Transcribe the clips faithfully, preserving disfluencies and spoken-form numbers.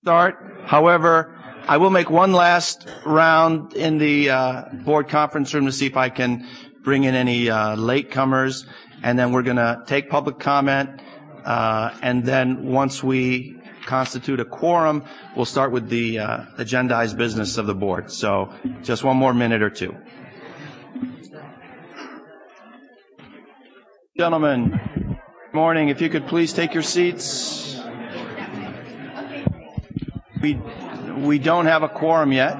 start. However, I will make one last round in the uh, board conference room to see if I can bring in any uh, latecomers, and then we're going to take public comment, uh, and then once we constitute a quorum, we'll start with the uh, agendized business of the board. So just one more minute or two. Gentlemen, good morning. If you could please take your seats. We, we don't have a quorum yet.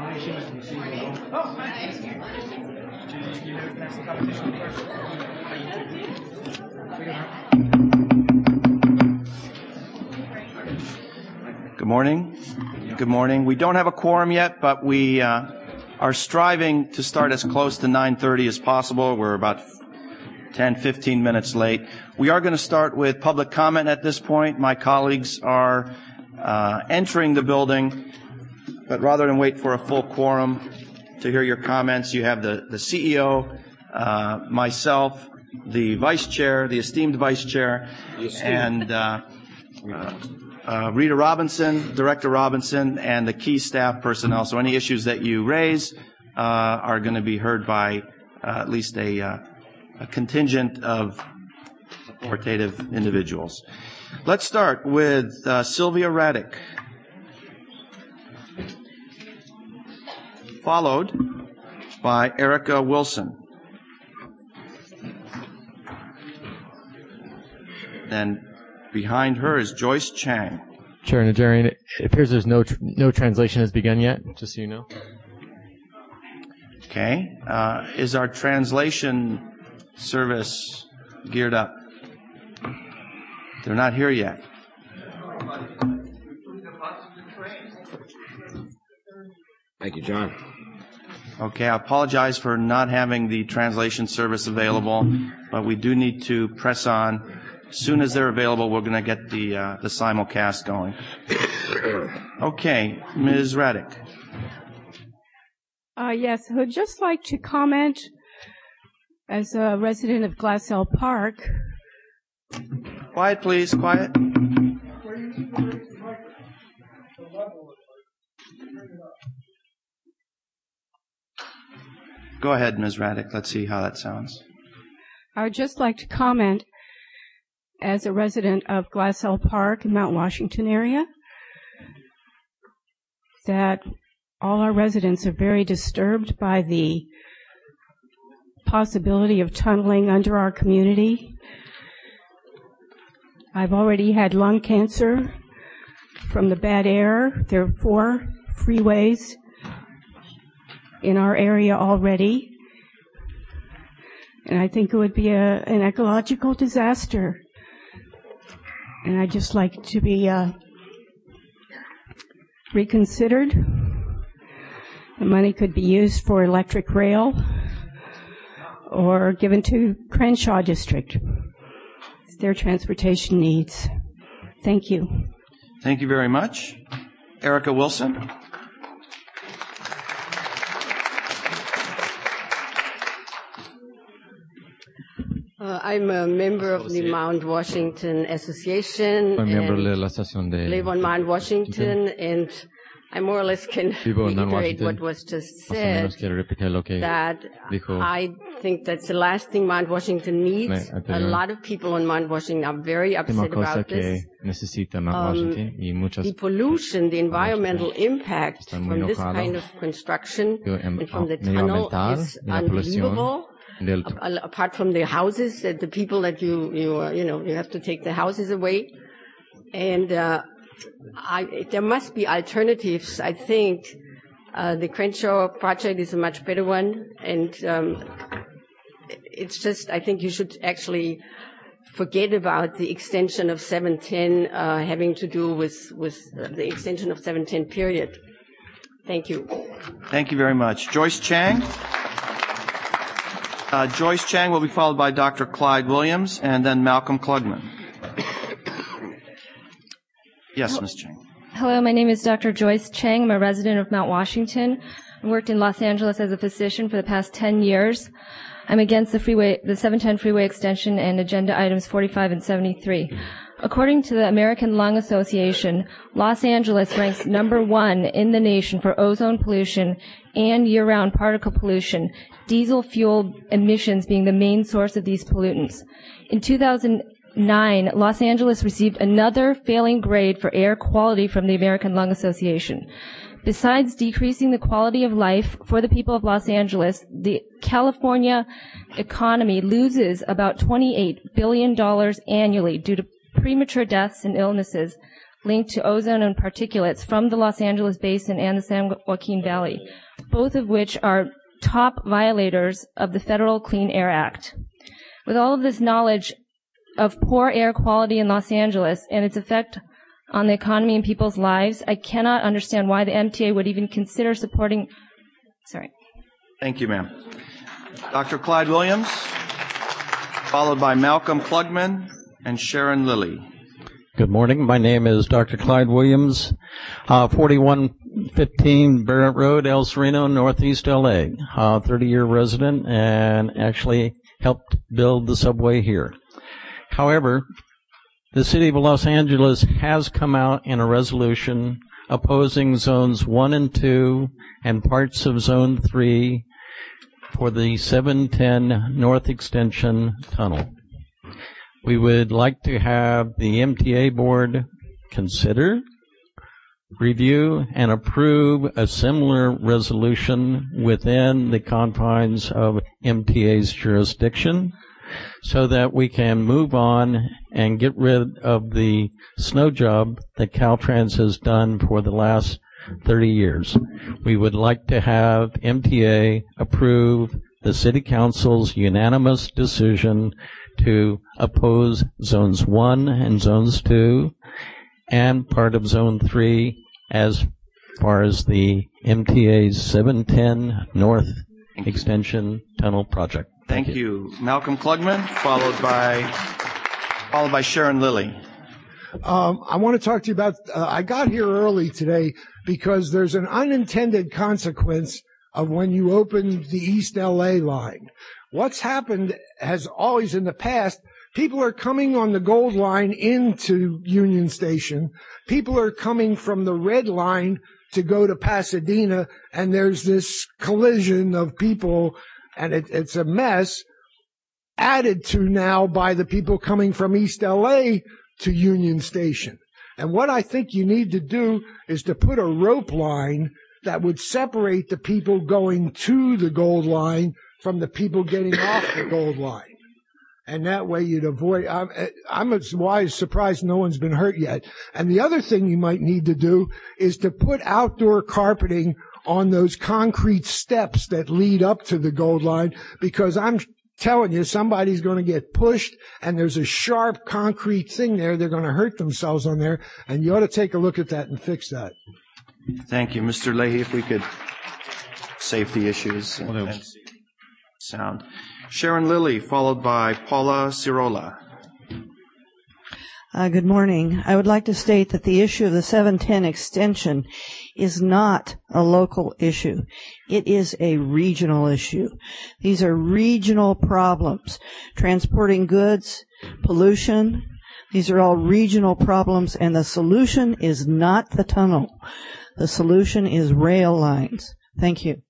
Good morning. Good morning. We don't have a quorum yet, but we uh, are striving to start as close to nine thirty as possible. We're about ten, fifteen minutes late. We are going to start with public comment at this point. My colleagues are uh, entering the building, but rather than wait for a full quorum to hear your comments, you have the, the C E O, uh, myself, the vice chair, the esteemed vice chair, and uh, uh, uh, Rita Robinson, Director Robinson, and the key staff personnel. So any issues that you raise uh, are going to be heard by uh, at least a, uh, a contingent of authoritative individuals. Let's start with uh, Sylvia Raddick, followed by Erica Wilson. Then behind her is Joyce Chang. Chair Najarian, it appears there's no tr- no translation has begun yet, just so you know. Okay. Uh, is our translation service geared up? They're not here yet. Thank you, John. Okay, I apologize for not having the translation service available, but we do need to press on. As soon as they're available, we're going to get the uh, the simulcast going. Okay, Miz Raddick. Uh, yes, I would just like to comment as a resident of Glassell Park. Quiet, please, quiet. Go ahead, Miz Raddick. Let's see how that sounds. I would just like to comment as a resident of Glassell Park in Mount Washington area that all our residents are very disturbed by the possibility of tunneling under our community. I've already had lung cancer from the bad air. There are four freeways in our area already. And I think it would be a, an ecological disaster. And I'd just like to be uh, reconsidered. The money could be used for electric rail or given to Crenshaw District. It's their transportation needs. Thank you. Thank you very much. Erica Wilson. Uh, I'm a member of the Mount Washington Association. Soy miembro de and la estación de live on Mount Washington, and I more or less can Vivo en Mount reiterate Washington. what was just Más o menos said, quiero repetir lo que that dijo. I think that's the last thing Mount Washington needs. Me- A anterior. lot of people on Mount Washington are very Última upset cosa about que this. necesita Mount Um, Washington y muchas The pollution, the environmental impact están muy from this enojados. kind of construction Yo, em- and from the medio tunnel ambiental is y la polución unbelievable. del A- a- apart from the houses, that the people that you you uh, you know you have to take the houses away, and uh, I, there must be alternatives. I think uh, the Crenshaw project is a much better one, and um, it's just I think you should actually forget about the extension of seven ten uh, having to do with with uh, the extension of seven ten period. Thank you. Thank you very much. Joyce Chang. Uh, Joyce Chang will be followed by Doctor Clyde Williams and then Malcolm Klugman. Yes, Miz Chang. Hello, my name is Doctor Joyce Chang. I'm a resident of Mount Washington. I worked in Los Angeles as a physician for the past ten years. I'm against the freeway, the seven ten freeway extension and agenda items forty-five and seventy-three. According to the American Lung Association, Los Angeles ranks number one in the nation for ozone pollution and year-round particle pollution, diesel fuel emissions being the main source of these pollutants. In two thousand nine, Los Angeles received another failing grade for air quality from the American Lung Association. Besides decreasing the quality of life for the people of Los Angeles, the California economy loses about twenty-eight billion dollars annually due to premature deaths and illnesses linked to ozone and particulates from the Los Angeles Basin and the San Joaquin Valley, both of which are top violators of the Federal Clean Air Act. With all of this knowledge of poor air quality in Los Angeles and its effect on the economy and people's lives, I cannot understand why the M T A would even consider supporting. Sorry. Thank you, ma'am. Doctor Clyde Williams, followed by Malcolm Klugman and Sharon Lilly. Good morning. My name is Doctor Clyde Williams, uh, forty-one fifteen Barrett Road, El Sereno, Northeast L A. Uh, thirty-year resident and actually helped build the subway here. However, the City of Los Angeles has come out in a resolution opposing Zones one and two and parts of Zone three for the seven ten North Extension Tunnel. We would like to have the M T A board consider, review, and approve a similar resolution within the confines of M T A's jurisdiction so that we can move on and get rid of the snow job that Caltrans has done for the last thirty years. We would like to have M T A approve the City Council's unanimous decision to oppose Zones one and Zones two and part of Zone three as far as the M T A's seven ten North Extension Tunnel project. Thank, Thank you. you. Malcolm Klugman, followed by followed by Sharon Lilly. Um, I want to talk to you about, uh, I got here early today because there's an unintended consequence of when you open the East L A line. What's happened has always in the past, people are coming on the Gold Line into Union Station. People are coming from the Red Line to go to Pasadena, and there's this collision of people, and it, it's a mess, added to now by the people coming from East L A to Union Station. And what I think you need to do is to put a rope line that would separate the people going to the Gold Line from the people getting off the Gold Line. And that way you'd avoid, I'm, I'm as wise surprised no one's been hurt yet. And the other thing you might need to do is to put outdoor carpeting on those concrete steps that lead up to the Gold Line, because I'm telling you, somebody's going to get pushed, and there's a sharp concrete thing there. They're going to hurt themselves on there, and you ought to take a look at that and fix that. Thank you. Mister Leahy, if we could, safety issues and, and sound. Sharon Lilly, followed by Paula Cirola. Uh, good morning. I would like to state that the issue of the seven ten extension is not a local issue. It is a regional issue. These are regional problems. Transporting goods, pollution, these are all regional problems, and the solution is not the tunnel. The solution is rail lines. Thank you.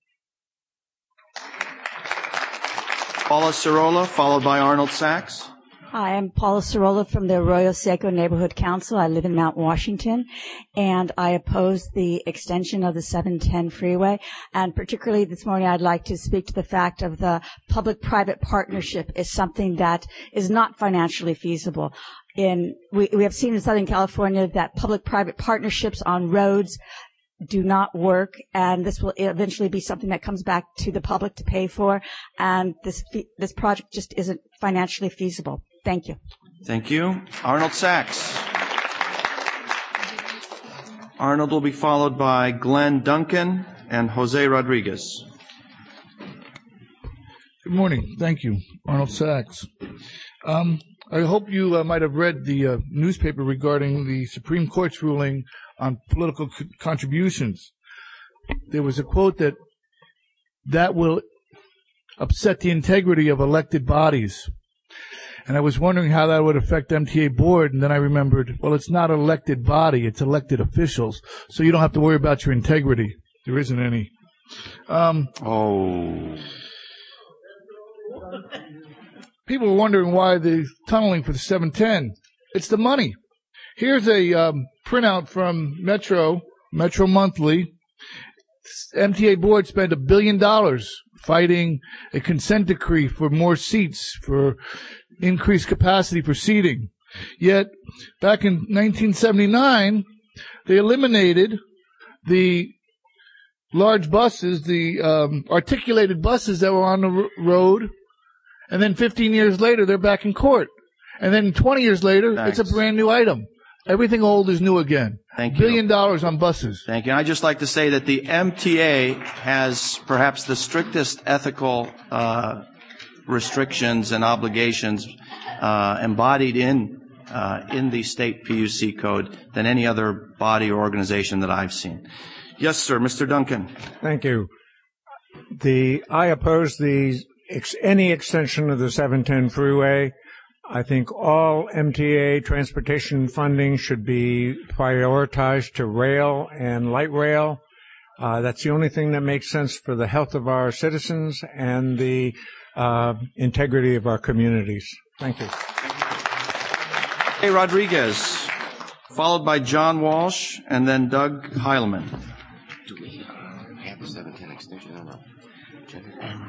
Paula Cirola, followed by Arnold Sachs. Hi, I'm Paula Cirola from the Arroyo Seco Neighborhood Council. I live in Mount Washington, and I oppose the extension of the seven ten freeway. And particularly this morning, I'd like to speak to the fact of the public-private partnership is something that is not financially feasible. In we, we have seen in Southern California that public-private partnerships on roads do not work, and this will eventually be something that comes back to the public to pay for, and this this project just isn't financially feasible. Thank you. Thank you. Arnold Sachs. Arnold will be followed by Glenn Duncan and Jose Rodriguez. Good morning. Thank you. Arnold Sachs. Um, I hope you uh, might have read the uh, newspaper regarding the Supreme Court's ruling on political co- contributions. There was a quote that that will upset the integrity of elected bodies. And I was wondering how that would affect M T A board, and then I remembered, well, it's not elected body, it's elected officials, so you don't have to worry about your integrity. There isn't any. Um, oh. People are wondering why the tunneling for the seven ten. It's the money. Here's a um, printout from Metro, Metro Monthly. M T A board spent a billion dollars fighting a consent decree for more seats, for increased capacity for seating. Yet, back in nineteen seventy-nine, they eliminated the large buses, the um, articulated buses that were on the r- road, and then fifteen years later, they're back in court. And then twenty years later, Thanks. it's a brand new item. Everything old is new again. Thank you. Billion dollars on buses. Thank you. I'd just like to say that the M T A has perhaps the strictest ethical uh, restrictions and obligations uh, embodied in uh, in the state P U C code than any other body or organization that I've seen. Yes, sir, Mister Duncan. Thank you. The I oppose the ex, any extension of the seven ten freeway. I think all M T A transportation funding should be prioritized to rail and light rail. Uh, that's the only thing that makes sense for the health of our citizens and the uh, integrity of our communities. Thank you. Hey, Rodriguez, followed by John Walsh and then Doug Heilman. Do we have the seven ten extension or not? Check it out.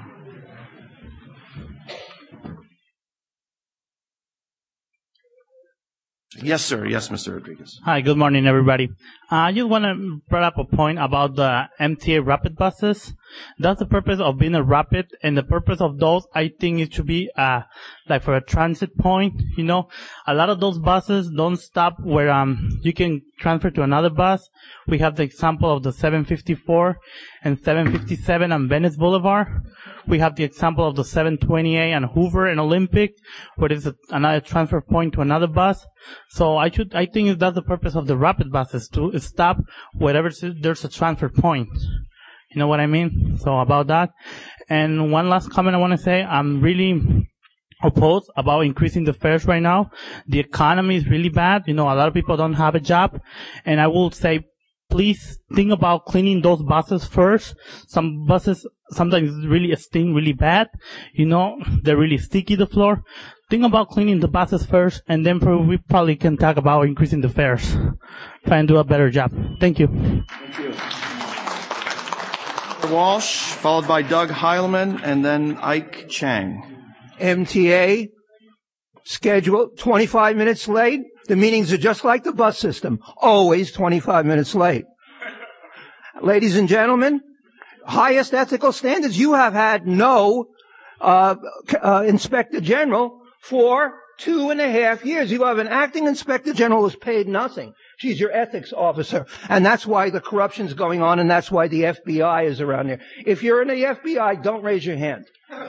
Yes, sir. Yes, Mister Rodriguez. Hi, good morning, everybody. Uh, I just want to bring up a point about the M T A rapid buses. That's the purpose of being a rapid, and the purpose of those, I think it should be, uh, like for a transit point, you know. A lot of those buses don't stop where, um, you can transfer to another bus. We have the example of the seven fifty-four and seven fifty-seven on Venice Boulevard. We have the example of the seven twenty-eight on Hoover and Olympic, where there's a, another transfer point to another bus. So I should, I think that's the purpose of the rapid buses, to stop wherever there's a transfer point. You know what I mean? So about that. And one last comment I want to say, I'm really opposed about increasing the fares right now. The economy is really bad. You know, a lot of people don't have a job. And I will say, please think about cleaning those buses first. Some buses sometimes really stink really bad. You know, they're really sticky, the floor. Think about cleaning the buses first, and then we probably can talk about increasing the fares. Try and do a better job. Thank you. Thank you. Mister Walsh, followed by Doug Heilman, and then Ike Chang. M T A schedule twenty-five minutes late. The meetings are just like the bus system, always twenty-five minutes late. Ladies and gentlemen, highest ethical standards. You have had no uh, uh Inspector General for two and a half years. You have an acting Inspector General who's paid nothing. She's your ethics officer. And that's why the corruption's going on, and that's why the F B I is around there. If you're in the F B I, don't raise your hand.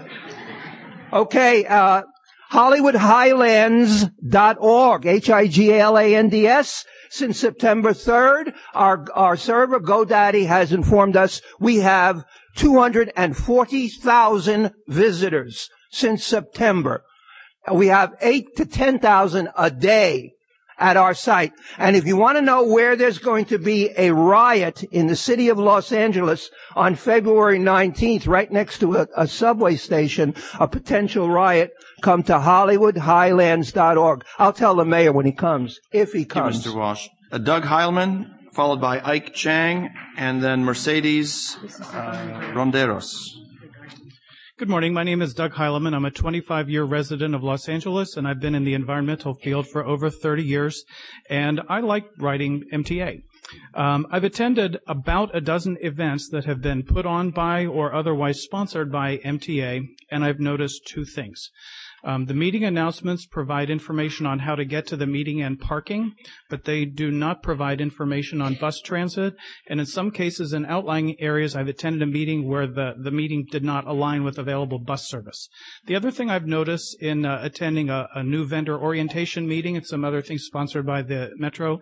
Okay, uh, Hollywood Highlands dot org, H I G L A N D S. Since September third, our, our server, GoDaddy, has informed us we have two hundred forty thousand visitors since September. We have eight to ten thousand a day at our site. And if you want to know where there's going to be a riot in the city of Los Angeles on February nineteenth, right next to a, a subway station, a potential riot, come to Hollywood Highlands dot org. I'll tell the mayor when he comes, if he comes. Thank you, Mister Walsh. Uh, Doug Heilman, followed by Ike Chang, and then Mercedes uh, Ronderos. Good morning. My name is Doug Heilman. I'm a twenty-five-year resident of Los Angeles, and I've been in the environmental field for over thirty years, and I like riding M T A. Um, I've attended about a dozen events that have been put on by or otherwise sponsored by M T A, and I've noticed two things. Um, the meeting announcements provide information on how to get to the meeting and parking, but they do not provide information on bus transit. And in some cases, in outlying areas, I've attended a meeting where the, the meeting did not align with available bus service. The other thing I've noticed in uh, attending a, a new vendor orientation meeting and some other things sponsored by the Metro,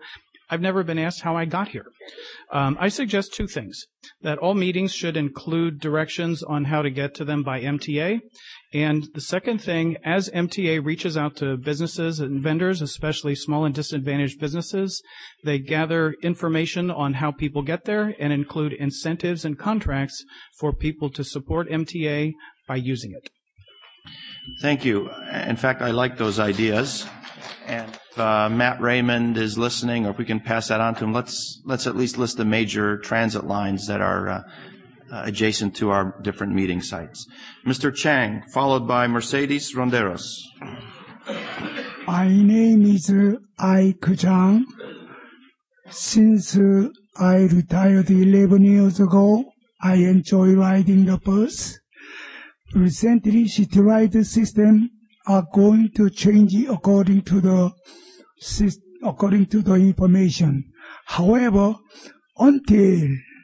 I've never been asked how I got here. Um, I suggest two things: that all meetings should include directions on how to get to them by M T A. And the second thing, as M T A reaches out to businesses and vendors, especially small and disadvantaged businesses, they gather information on how people get there and include incentives and contracts for people to support M T A by using it. Thank you. In fact, I like those ideas. And if uh, Matt Raymond is listening, or if we can pass that on to him, let's let's at least list the major transit lines that are uh, uh, adjacent to our different meeting sites. Mister Chang, followed by Mercedes Ronderos. My name is uh, Ike Chang. Since uh, I retired eleven years ago, I enjoy riding the bus. Recently, city ride system are going to change according to the according to the information. However, until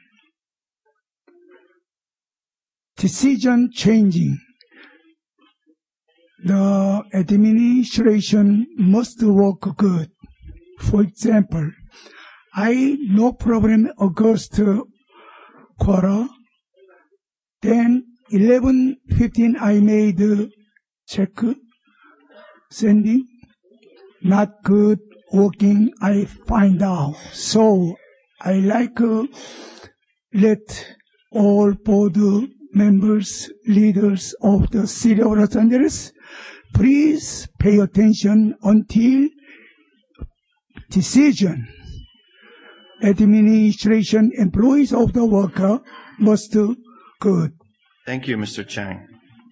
decision changing, the administration must work good. For example, I no problem August quarter, then eleven fifteen I made a check sending, not good working, I find out. So I like uh, let all board members, leaders of the city of Los Angeles, please pay attention until decision. Administration, employees of the worker must do good. Thank you, Mister Chang.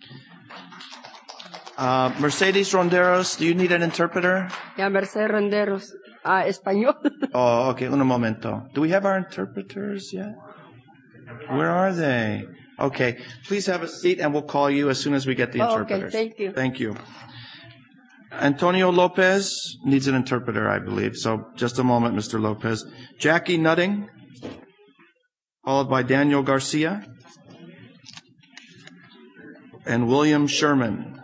Uh, Mercedes Ronderos, do you need an interpreter? Yeah, Mercedes Ronderos. Ah, español. Oh, okay. Un momento. Do we have our interpreters yet? Where are they? Okay. Please have a seat, and we'll call you as soon as we get the Oh, interpreters. okay, thank you. Thank you. Antonio Lopez needs an interpreter, I believe. So just a moment, Mister Lopez. Jackie Nutting, followed by Daniel Garcia, and William Sherman.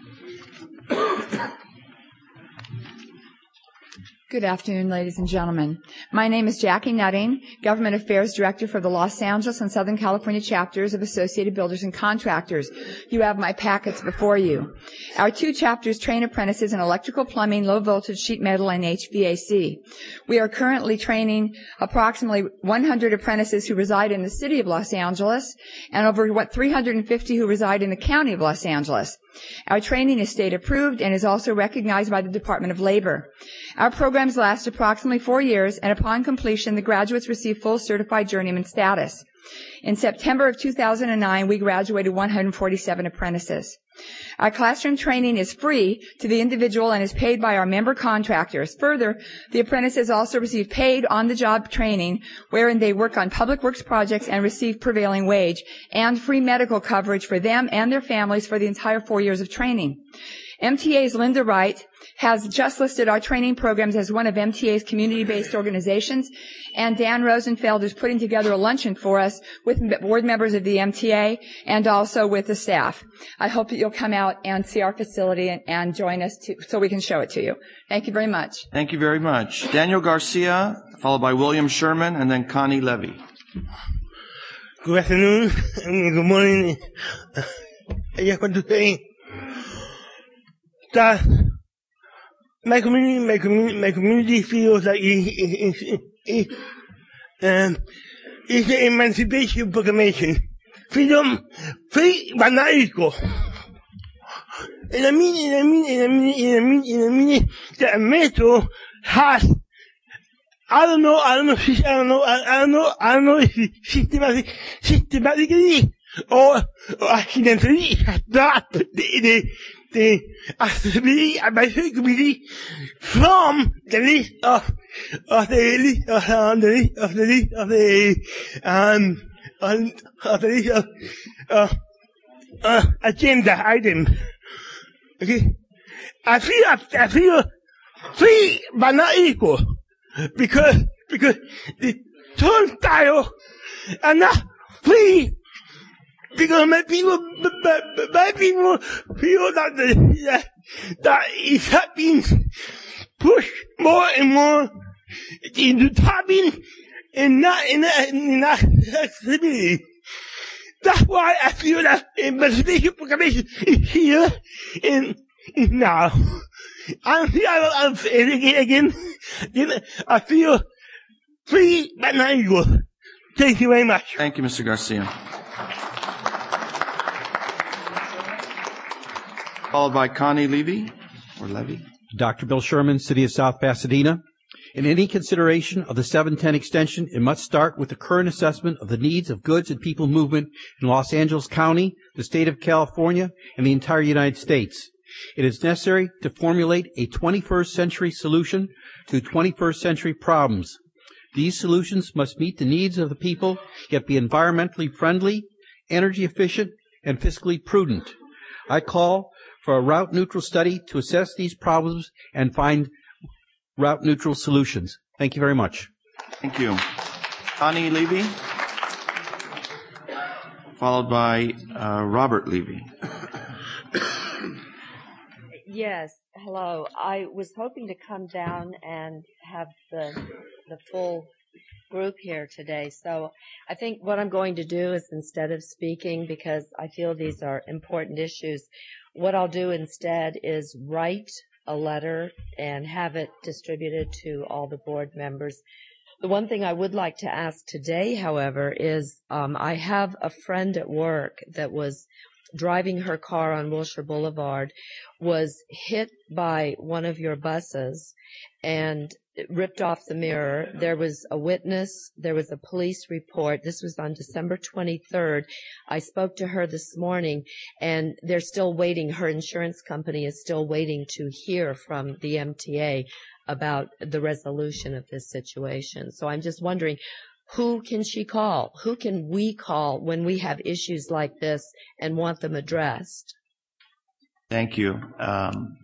Good afternoon, ladies and gentlemen. My name is Jackie Nutting, Government Affairs Director for the Los Angeles and Southern California chapters of Associated Builders and Contractors. You have my packets before you. Our two chapters train apprentices in electrical, plumbing, low voltage, sheet metal, and H V A C. We are currently training approximately one hundred apprentices who reside in the city of Los Angeles and over what three hundred fifty who reside in the county of Los Angeles. Our training is state approved and is also recognized by the Department of Labor. Our programs last approximately four years, and upon completion, the graduates receive full certified journeyman status. In September of two thousand nine, we graduated one hundred forty-seven apprentices. Our classroom training is free to the individual and is paid by our member contractors. Further, the apprentices also receive paid on-the-job training wherein they work on public works projects and receive prevailing wage and free medical coverage for them and their families for the entire four years of training. M T A's Linda Wright has just listed our training programs as one of M T A's community-based organizations, and Dan Rosenfeld is putting together a luncheon for us with board members of the M T A and also with the staff. I hope that you'll come out and see our facility and, and join us to, so we can show it to you. Thank you very much. Thank you very much. Daniel Garcia, followed by William Sherman, and then Connie Levy. Good afternoon and good morning. I just want to say that my community, my community, my community feels like it, it, it, it, um, it's the Emancipation Proclamation. Freedom, free, but not equal. And I mean, and I mean, and I mean, and I mean, and I mean that Metro has, I don't know, I don't know, I don't know, I don't know, I don't know if it systematically, systematically or, or accidentally that the, the, the accessibility advisory committee from the list of, of the list of, um, the list of the list of the, um, on, of the list of, uh, uh, agenda items. Okay? I feel, I feel free but not equal. Because, because the turnstile are not free. Because my people, my, my people feel that the, that, that it's being pushed more and more the timing and not in not accessibility. That's why I feel that emancipation proclamation is here and now. I feel I'm again again. Then I feel free but not equal. Thank you very much. Thank you, Mister Garcia. Followed by Connie Levy or Levy. Doctor Bill Sherman, City of South Pasadena. In any consideration of the seven ten extension, it must start with the current assessment of the needs of goods and people movement in Los Angeles County, the state of California, and the entire United States. It is necessary to formulate a twenty-first century solution to twenty-first century problems. These solutions must meet the needs of the people, yet be environmentally friendly, energy efficient, and fiscally prudent. I call for a route-neutral study to assess these problems and find route-neutral solutions. Thank you very much. Thank you. Connie Levy, followed by uh, Robert Levy. Yes, hello. I was hoping to come down and have the the full group here today. So I think what I'm going to do is, instead of speaking, because I feel these are important issues, what I'll do instead is write a letter and have it distributed to all the board members. The one thing I would like to ask today, however, is um, I have a friend at work that was driving her car on Wilshire Boulevard, was hit by one of your buses and it ripped off the mirror. There was a witness. There was a police report. This was on December twenty-third. I spoke to her this morning, and they're still waiting. Her insurance company is still waiting to hear from the M T A about the resolution of this situation. So I'm just wondering, who can she call? Who can we call when we have issues like this and want them addressed? Thank you. Um,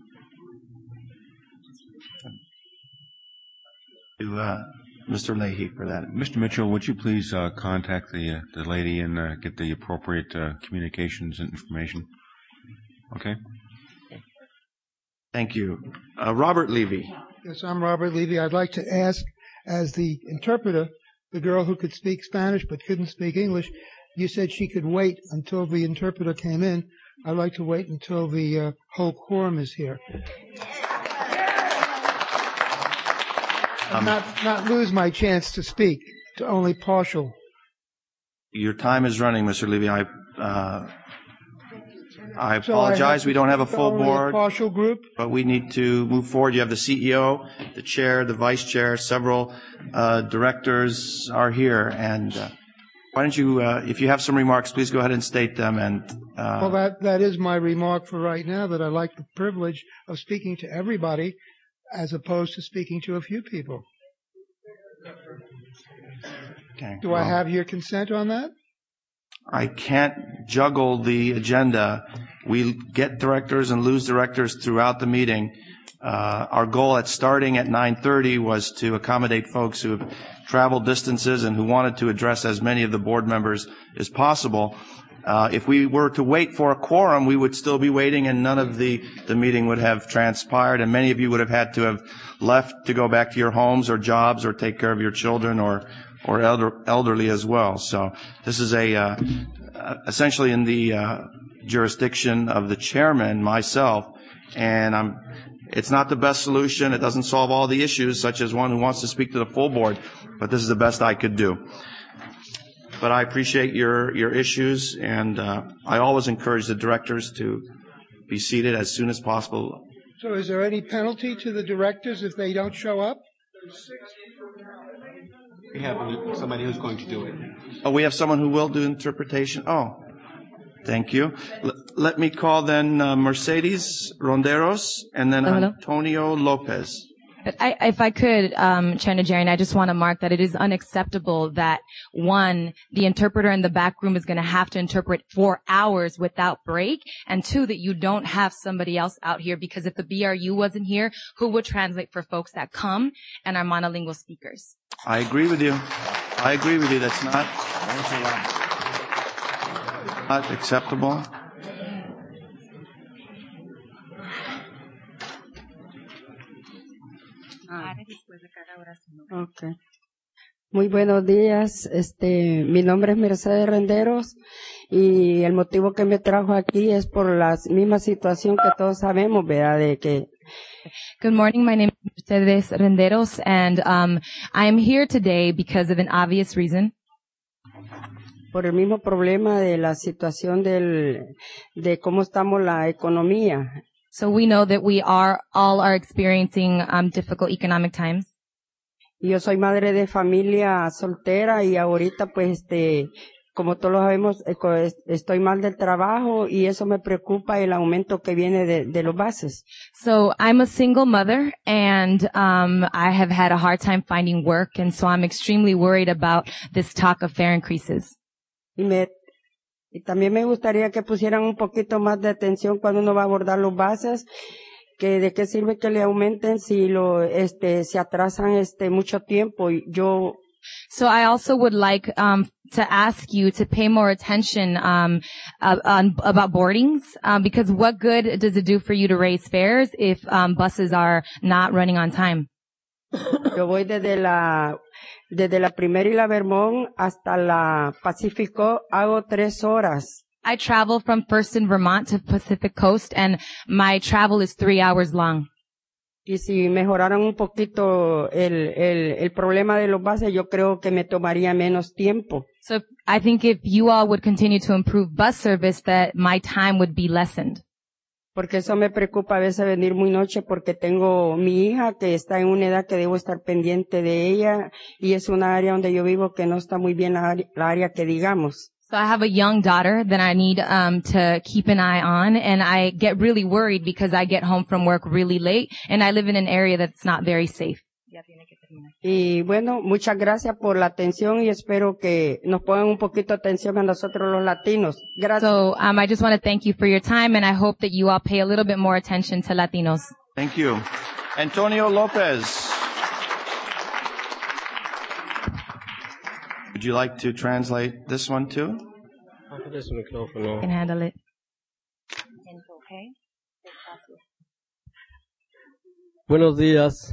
to uh, Mister Leahy for that. Mister Mitchell, would you please uh, contact the uh, the lady and uh, get the appropriate uh, communications and information? Okay. Thank you. Uh, Robert Levy. Yes, I'm Robert Levy. I'd like to ask, as the interpreter, the girl who could speak Spanish but couldn't speak English, you said she could wait until the interpreter came in. I'd like to wait until the uh, whole quorum is here. Um, not not lose my chance to speak, to only partial. Your time is running, Mister Levy. I uh, I So I apologize. have we don't have a to- full only a board, partial group. but we need to move forward. You have the C E O, the chair, the vice chair, several uh, directors are here. And uh, why don't you, uh, if you have some remarks, please go ahead and state them. And uh, Well, that that is my remark for right now, that I like the privilege of speaking to everybody as opposed to speaking to a few people. okay, Do I well, have your consent on that? I can't juggle the agenda. We get directors and lose directors throughout the meeting. Uh, our goal at starting at nine thirty was to accommodate folks who have traveled distances and who wanted to address as many of the board members as possible. Uh, if we were to wait for a quorum, we would still be waiting and none of the, the meeting would have transpired, and many of you would have had to have left to go back to your homes or jobs or take care of your children or or elder, elderly as well. So this is a uh, essentially in the uh, jurisdiction of the chairman, myself, and I'm. It's not the best solution. It doesn't solve all the issues, such as one who wants to speak to the full board, but this is the best I could do. But I appreciate your your issues, and uh, I always encourage the directors to be seated as soon as possible. So is there any penalty to the directors if they don't show up? We have somebody who's going to do it. Oh, we have someone who will do interpretation. Oh, thank you. L- let me call then uh, Mercedes Ronderos and then Hello. Antonio Lopez. But I, if I could, um, Chair Najarian, I just want to mark that it is unacceptable that, one, the interpreter in the back room is going to have to interpret for hours without break, and two, that you don't have somebody else out here, because if the B R U wasn't here, who would translate for folks that come and are monolingual speakers? I agree with you. I agree with you. That's not, not acceptable. Okay. Muy buenos días. Este, mi nombre es Mercedes Renderos y el motivo que me trajo aquí es por la misma situación que todos sabemos, ¿verdad? De que Good morning. My name is Mercedes Renderos, and um, I am here today because of an obvious reason. por el mismo problema de la situación del, de cómo estamos la economía. So we know that we are all are experiencing um, difficult economic times. Yo soy madre de familia soltera y ahorita pues este, como todos lo sabemos, estoy mal del trabajo y eso me preocupa el aumento que viene de, de los bases. So I'm a single mother and um, I have had a hard time finding work, and so I'm extremely worried about this talk of fare increases. Y, me, y también me gustaría que pusieran un poquito más de atención cuando uno va a abordar los bases, que de qué sirve que le aumenten si lo este se atrasan este mucho tiempo. Y yo So I also would like um, to ask you to pay more attention um, uh, on, about boardings, um, because what good does it do for you to raise fares if um, buses are not running on time? Yo voy desde la desde la Primera y la Vermont hasta la Pacífico, hago tres horas. I travel from First and Vermont to Pacific Coast, and my travel is three hours long. Y si mejoraran un poquito el, el, el problema de los bases, yo creo que me tomaría menos tiempo. So I think if you all would continue to improve bus service, that my time would be lessened. Porque eso me preocupa a veces venir muy noche porque tengo mi hija que está en una edad que debo estar pendiente de ella y es una área donde yo vivo que no está muy bien la área, la área que digamos. So I have a young daughter that I need um to keep an eye on, and I get really worried because I get home from work really late and I live in an area that's not very safe. Y bueno, muchas gracias por la atención y espero que nos pongan un poquito de atención a nosotros los latinos. Gracias. So um, I just want to thank you for your time, and I hope that you all pay a little bit more attention to Latinos. Thank you. Antonio Lopez. Would you like to translate this one too? You can handle it. Buenos días.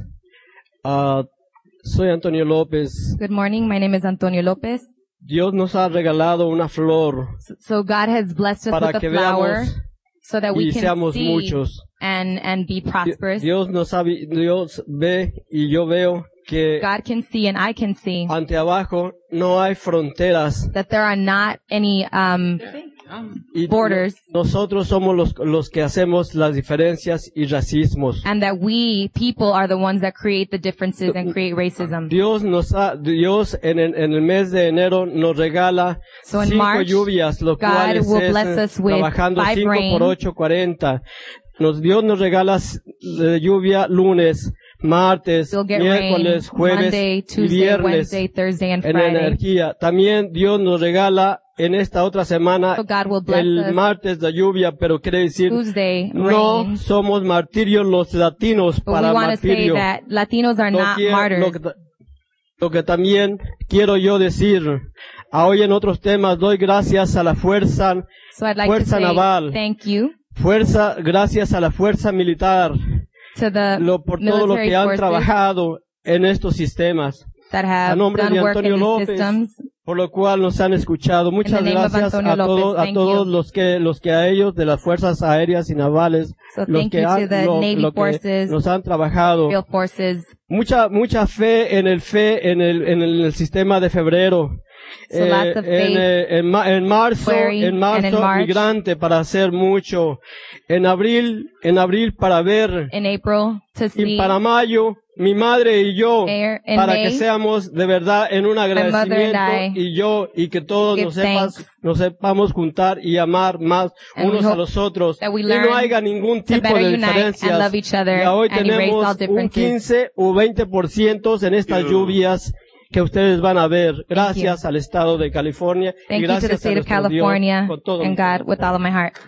Uh, soy Antonio López. Good morning. My name is Antonio Lopez. Dios nos ha regalado una flor So God has blessed us para with a que flower veamos so that we y can seamos see muchos. and and be prosperous. Dios nos ha, vi- Dios ve y yo veo que God can see and I can see ante abajo no hay fronteras. that there are not any um Y borders, nosotros somos los, los que hacemos las diferencias y racismos. and that we people are the ones that create the differences and create racism. Dios nos ha, Dios en el, en el mes de enero nos regala So in cinco March, lluvias, lo God cual will es bless us with trabajando five cinco rain. por ocho, cuarenta. Nos, Dios nos regala s- de lluvia lunes, martes, You'll get miércoles, rain jueves Monday, y Tuesday, viernes Wednesday, Thursday, and en Friday. energía. También Dios nos regala en esta otra semana So God will bless el us martes de lluvia, pero quiere decir Tuesday, no rain. somos martirios los latinos But we para want to say martirio. that Latinos are Lo not que- martyrs. lo que ta- Lo que también quiero yo decir, a hoy en otros temas, doy gracias a la fuerza, So I'd like to fuerza say naval, thank you fuerza, gracias a la fuerza militar, to the lo, por todo lo military que han forces trabajado en estos sistemas. that A have nombre done de work in Antonio these López, systems. por lo cual nos han escuchado. Muchas In the name of gracias Antonio a todos, López, a thank todos you. los que, los que a ellos de las fuerzas aéreas y navales, So los thank que, you to han, the lo, Navy lo que forces, nos han trabajado. Field forces. Mucha, mucha fe en el fe, en el, en el, sistema de febrero. So lots of en, faith, eh, en, ma- en marzo, February, en and in marzo, March. migrante para hacer mucho. En abril, en abril para ver. In April to see. Y para mayo, mi madre y yo, Air- in para May, que seamos de verdad en un agradecimiento and I y yo y que todos give nos, sepas, thanks. nos sepamos juntar y amar más And we unos a hope los otros that we y no learn haya ningún to tipo better de unite and diferencias. love each other Y hoy and erase all tenemos un differences. quince o veinte por ciento en estas lluvias que ustedes van a ver. Gracias al Estado de California Thank y you to the gracias a state of nuestro Dios California con todo and mi God with all of my heart.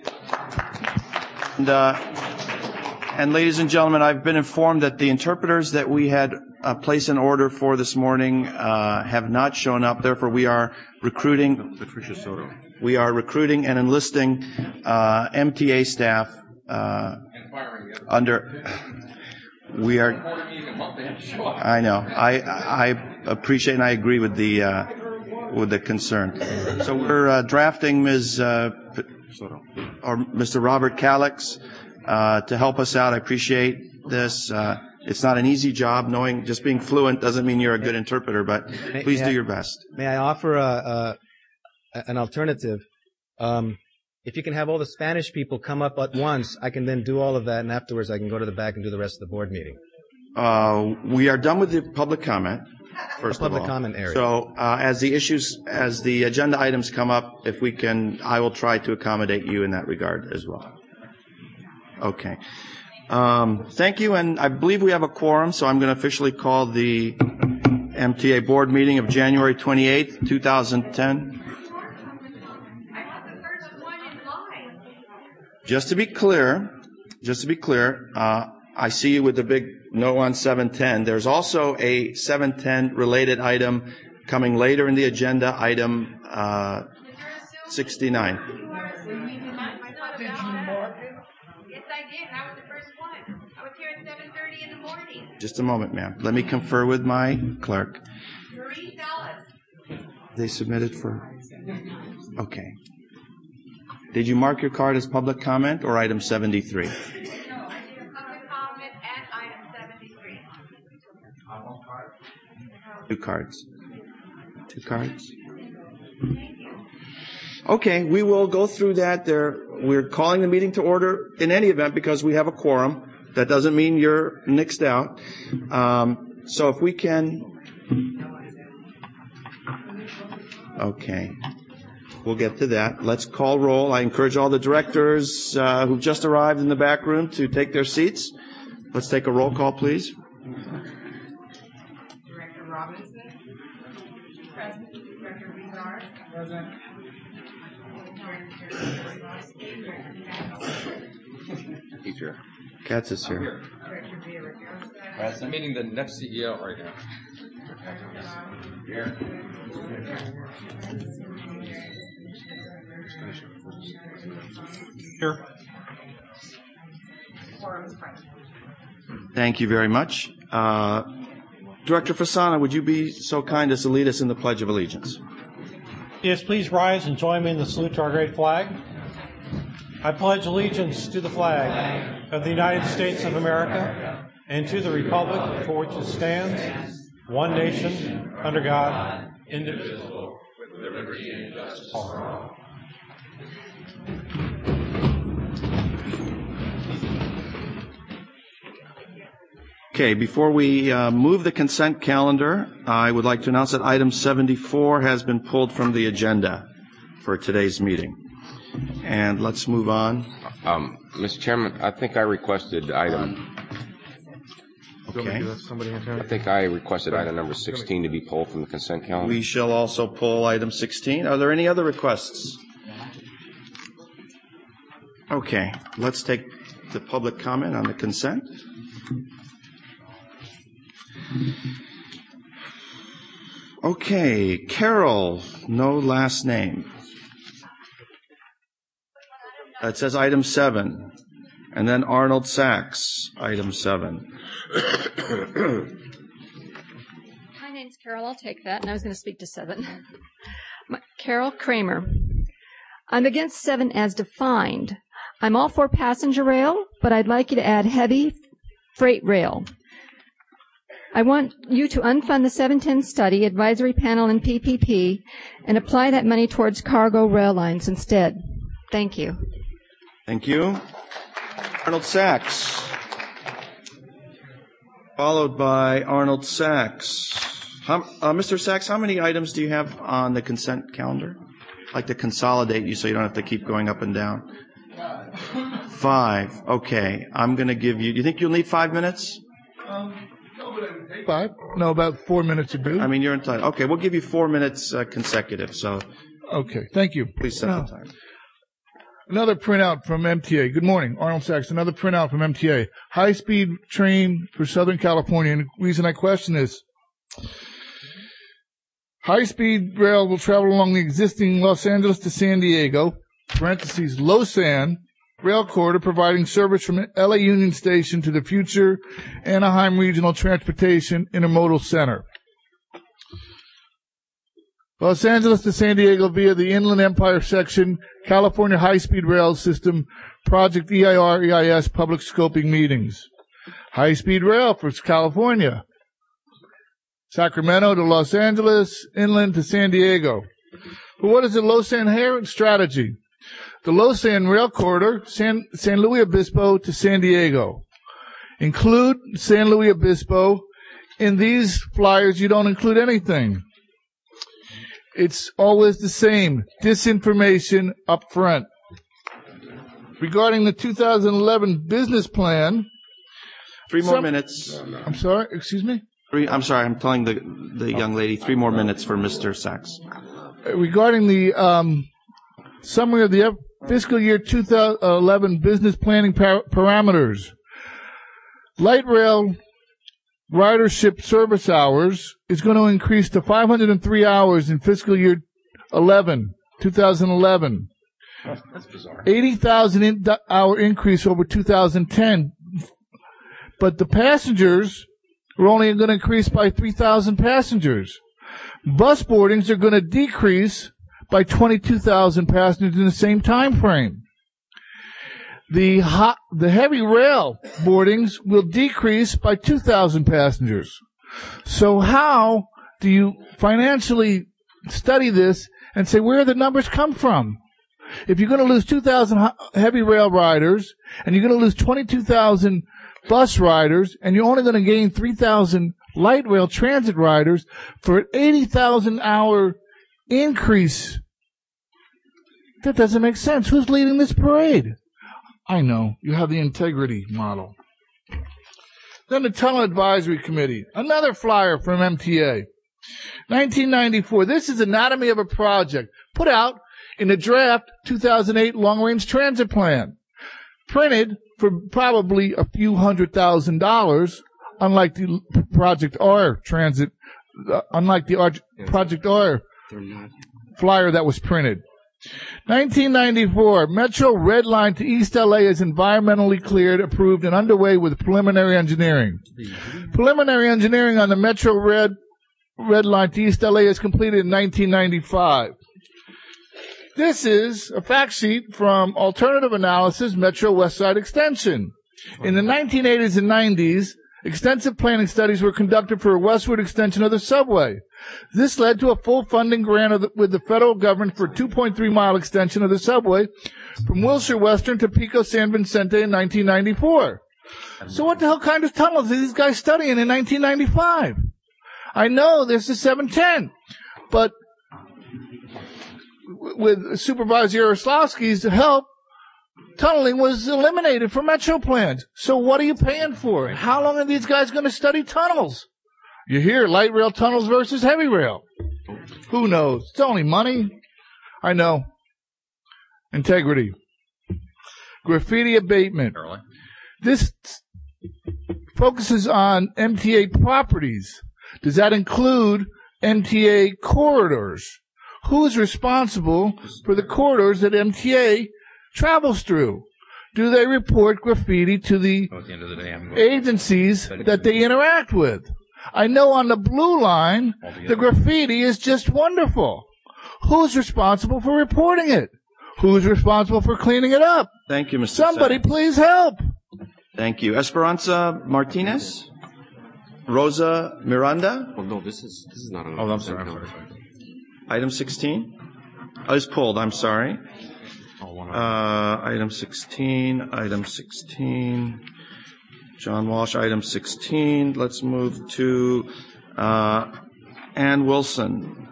And, uh, and ladies and gentlemen, I've been informed that the interpreters that we had uh, placed an order for this morning uh, have not shown up. Therefore, we are recruiting. Patricia Soto. We are recruiting and enlisting uh, M T A staff uh, under. We are. I know. I I appreciate and I agree with the uh, with the concern. So we're uh, drafting Miz Uh, or Mister Robert Calix uh, to help us out. I appreciate this. Uh, it's not an easy job. Knowing just being fluent doesn't mean you're a good interpreter, but May, please may do I, your best. May I offer a, a, an alternative? Um, if you can have all the Spanish people come up at once, I can then do all of that, and afterwards I can go to the back and do the rest of the board meeting. Uh, we are done with the public comment. First the public of all. comment area. So uh, as the issues, as the agenda items come up, if we can, I will try to accommodate you in that regard as well. Okay. Um, thank you, and I believe we have a quorum, so I'm going to officially call the M T A board meeting of January twenty-eighth, twenty ten. Just to be clear, just to be clear, uh, I see you with the big no on seven ten. There's also a seven ten related item coming later in the agenda, item uh, sixty-nine. Yes, I did. I was the first one. I was here at seven thirty in the morning. Just a moment, ma'am. Let me confer with my clerk. Marie Dallas. They submitted for... Okay. Did you mark your card as public comment or item seventy-three? No, I did a public comment and item seventy-three. Two cards. Two cards. Okay, we will go through that. There, we're calling the meeting to order in any event because we have a quorum. That doesn't mean you're nixed out. Um, so if we can... Okay. We'll get to that. Let's call roll. I encourage all the directors uh, who've just arrived in the back room to take their seats. Let's take a roll call, please. Director Robinson. Present. Director Bizarre. Present. He's here. Katz is here. Director Villarreal. Present. Meaning the next C E O right now. Here. Here. Thank you very much. Uh, Director Fasana, would you be so kind as to lead us in the Pledge of Allegiance? Yes, please rise and join me in the salute to our great flag. I pledge allegiance to the flag of the United States of America and to the republic for which it stands, one nation, under God, indivisible, with liberty and justice for all. Okay, before we uh, move the consent calendar, I would like to announce that item seventy-four has been pulled from the agenda for today's meeting. And let's move on. Um, Mister Chairman, I think I requested item. Okay. I think I requested item number sixteen to be pulled from the consent calendar. We shall also pull item sixteen. Are there any other requests? Okay, let's take the public comment on the consent. Okay, Carol, no last name. It says item seven, and then Arnold Sachs, item seven. My name's Carol. I'll take that, and I was going to speak to seven. My, Carol Kramer. I'm against seven as defined. I'm all for passenger rail, but I'd like you to add heavy freight rail. I want you to unfund the seven ten study, advisory panel, and P P P, and apply that money towards cargo rail lines instead. Thank you. Thank you. Arnold Sachs. Followed by Arnold Sachs. How, uh, Mister Sachs, how many items do you have on the consent calendar? I'd like to consolidate you so you don't have to keep going up and down. Five. Okay. I'm going to give you, do you think you'll need five minutes? Um, no, but I would take five. No, about four minutes would do. I mean, you're entitled. Okay, we'll give you four minutes uh, consecutive. So, okay, thank you. Please set no. the time. Another printout from M T A. Good morning, Arnold Sachs. Another printout from M T A. High-speed train for Southern California. And the reason I question this, high-speed rail will travel along the existing Los Angeles to San Diego, parentheses, Losan, Rail Corridor providing service from L A Union Station to the future Anaheim Regional Transportation Intermodal Center. Los Angeles to San Diego via the Inland Empire Section California High-Speed Rail System Project E I R E I S public scoping meetings. High-speed rail for California. Sacramento to Los Angeles, inland to San Diego. But what is the Losan strategy? The Losan Rail Corridor, San, San Luis Obispo to San Diego. Include San Luis Obispo. In these flyers, you don't include anything. It's always the same disinformation up front. Regarding the two thousand eleven business plan. Three more some, minutes. I'm sorry, excuse me? Three, I'm sorry, I'm telling the, the young lady three more minutes for Mister Sachs. Regarding the um, summary of the fiscal year two thousand eleven business planning par- parameters, light rail ridership service hours is going to increase to five hundred three hours in fiscal year eleven, twenty eleven. That's bizarre. eighty thousand in- hour increase over two thousand ten. But the passengers are only going to increase by three thousand passengers. Bus boardings are going to decrease by twenty-two thousand passengers in the same time frame. The hot, the heavy rail boardings will decrease by two thousand passengers. So how do you financially study this and say where the numbers come from? If you're going to lose two thousand heavy rail riders and you're going to lose twenty-two thousand bus riders and you're only going to gain three thousand light rail transit riders for an eighty thousand hour increase, that doesn't make sense. Who's leading this parade? I know. You have the integrity model. Then the Tunnel Advisory Committee. Another flyer from M T A. nineteen ninety-four. This is Anatomy of a Project. Put out in the draft two thousand eight Long-Range Transit Plan. Printed for probably a few hundred thousand dollars, unlike the Project R Transit, uh, unlike the R- Project R flyer that was printed. nineteen ninety-four, Metro Red Line to East L A is environmentally cleared, approved, and underway with preliminary engineering. Preliminary engineering on the Metro Red, Red Line to East L A is completed in nineteen ninety-five. This is a fact sheet from Alternative Analysis Metro West Side Extension. In the nineteen eighties and nineties, extensive planning studies were conducted for a westward extension of the subway. This led to a full funding grant of the, with the federal government for a two point three mile extension of the subway from Wilshire Western to Pico San Vicente in nineteen ninety-four. So what the hell kind of tunnels are these guys studying in nineteen ninety-five? I know this is seven ten, but with Supervisor Yaroslavsky's help, tunneling was eliminated from Metro plans. So what are you paying for? And how long are these guys going to study tunnels? You hear light rail tunnels versus heavy rail. Who knows? It's only money. I know. Integrity. Graffiti abatement. This focuses on M T A properties. Does that include M T A corridors? Who's responsible for the corridors that M T A travels through? Do they report graffiti to the agencies that they interact with? I know on the blue line, the graffiti is just wonderful. Who's responsible for reporting it? Who's responsible for cleaning it up? Thank you, Mister Somebody Sachs. please help. Thank you. Esperanza Martinez? Rosa Miranda? Well, no, this is this is not an. Oh, I'm sorry. I'm sorry. Item sixteen? I was pulled. I'm sorry. Uh, item sixteen. Item sixteen. John Walsh. Item sixteen. Let's move to uh, Ann Wilson.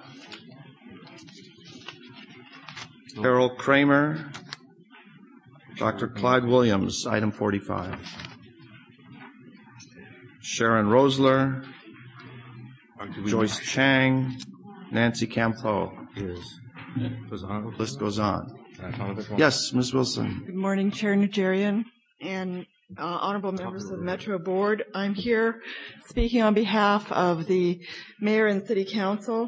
Harold Kramer. Doctor Clyde Williams. Item forty-five. Sharon Rosler. Joyce Chang. Nancy Campo. List goes on. Yes, Miz Wilson. Good morning, Chair Nugerian and uh, honorable members of the Metro Board. I'm here speaking on behalf of the Mayor and City Council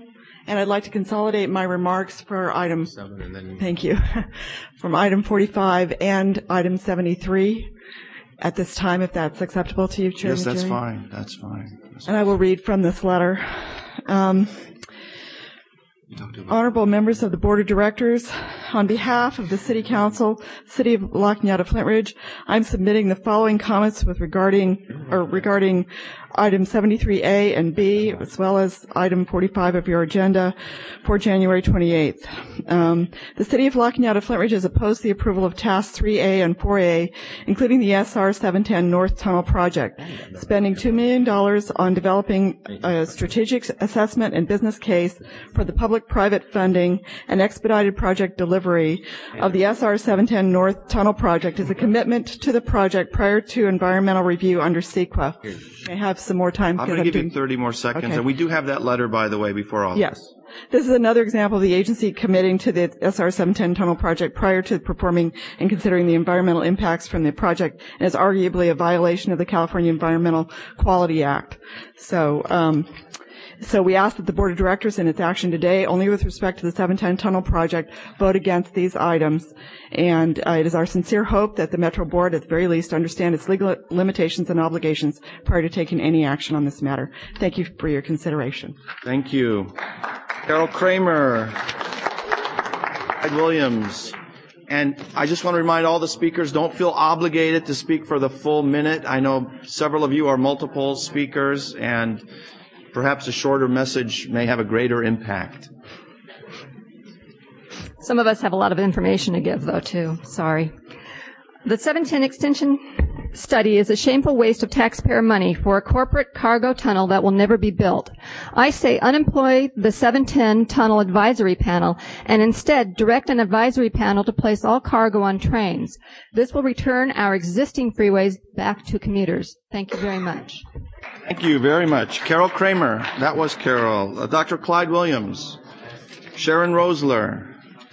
And I'd like to consolidate my remarks for item, Seven and then thank you, from item forty-five and item seventy-three at this time, if that's acceptable to you, Chairman Yes, that's Jerry. fine. That's fine. That's And I will read from this letter. Um, Honorable members of the Board of Directors, on behalf of the City Council, City of La Cañada Flint Ridge, I'm submitting the following comments with regarding or regarding item seventy-three A and B, as well as item forty-five of your agenda for January twenty-eighth. Um, the City of La Cañada Flint Ridge has opposed the approval of Tasks three A and four A, including the S R seven ten North Tunnel Project, spending two million dollars on developing a strategic assessment and business case for the public-private funding and expedited project delivery of the S R seven ten North Tunnel Project is a commitment to the project prior to environmental review under CEQA. May I have some more time? I'm because going to give doing- you thirty more seconds, Okay. and we do have that letter, by the way, before all Yes. this. This is another example of the agency committing to the S R seven ten tunnel project prior to performing and considering the environmental impacts from the project, and is arguably a violation of the California Environmental Quality Act. So, um, so we ask that the Board of Directors in its action today, only with respect to the seven ten tunnel project, vote against these items. And uh, it is our sincere hope that the Metro Board, at the very least, understand its legal limitations and obligations prior to taking any action on this matter. Thank you for your consideration. Thank you. Carol Kramer, Ed Williams. And I just want to remind all the speakers, don't feel obligated to speak for the full minute. I know several of you are multiple speakers, and perhaps a shorter message may have a greater impact. Some of us have a lot of information to give, though, too. Sorry. The seven ten extension study is a shameful waste of taxpayer money for a corporate cargo tunnel that will never be built. I say unemploy the seven ten tunnel advisory panel and instead direct an advisory panel to place all cargo on trains. This will return our existing freeways back to commuters. Thank you very much. Thank you very much. Carol Kramer. That was Carol. Uh, Doctor Clyde Williams. Sharon Rosler.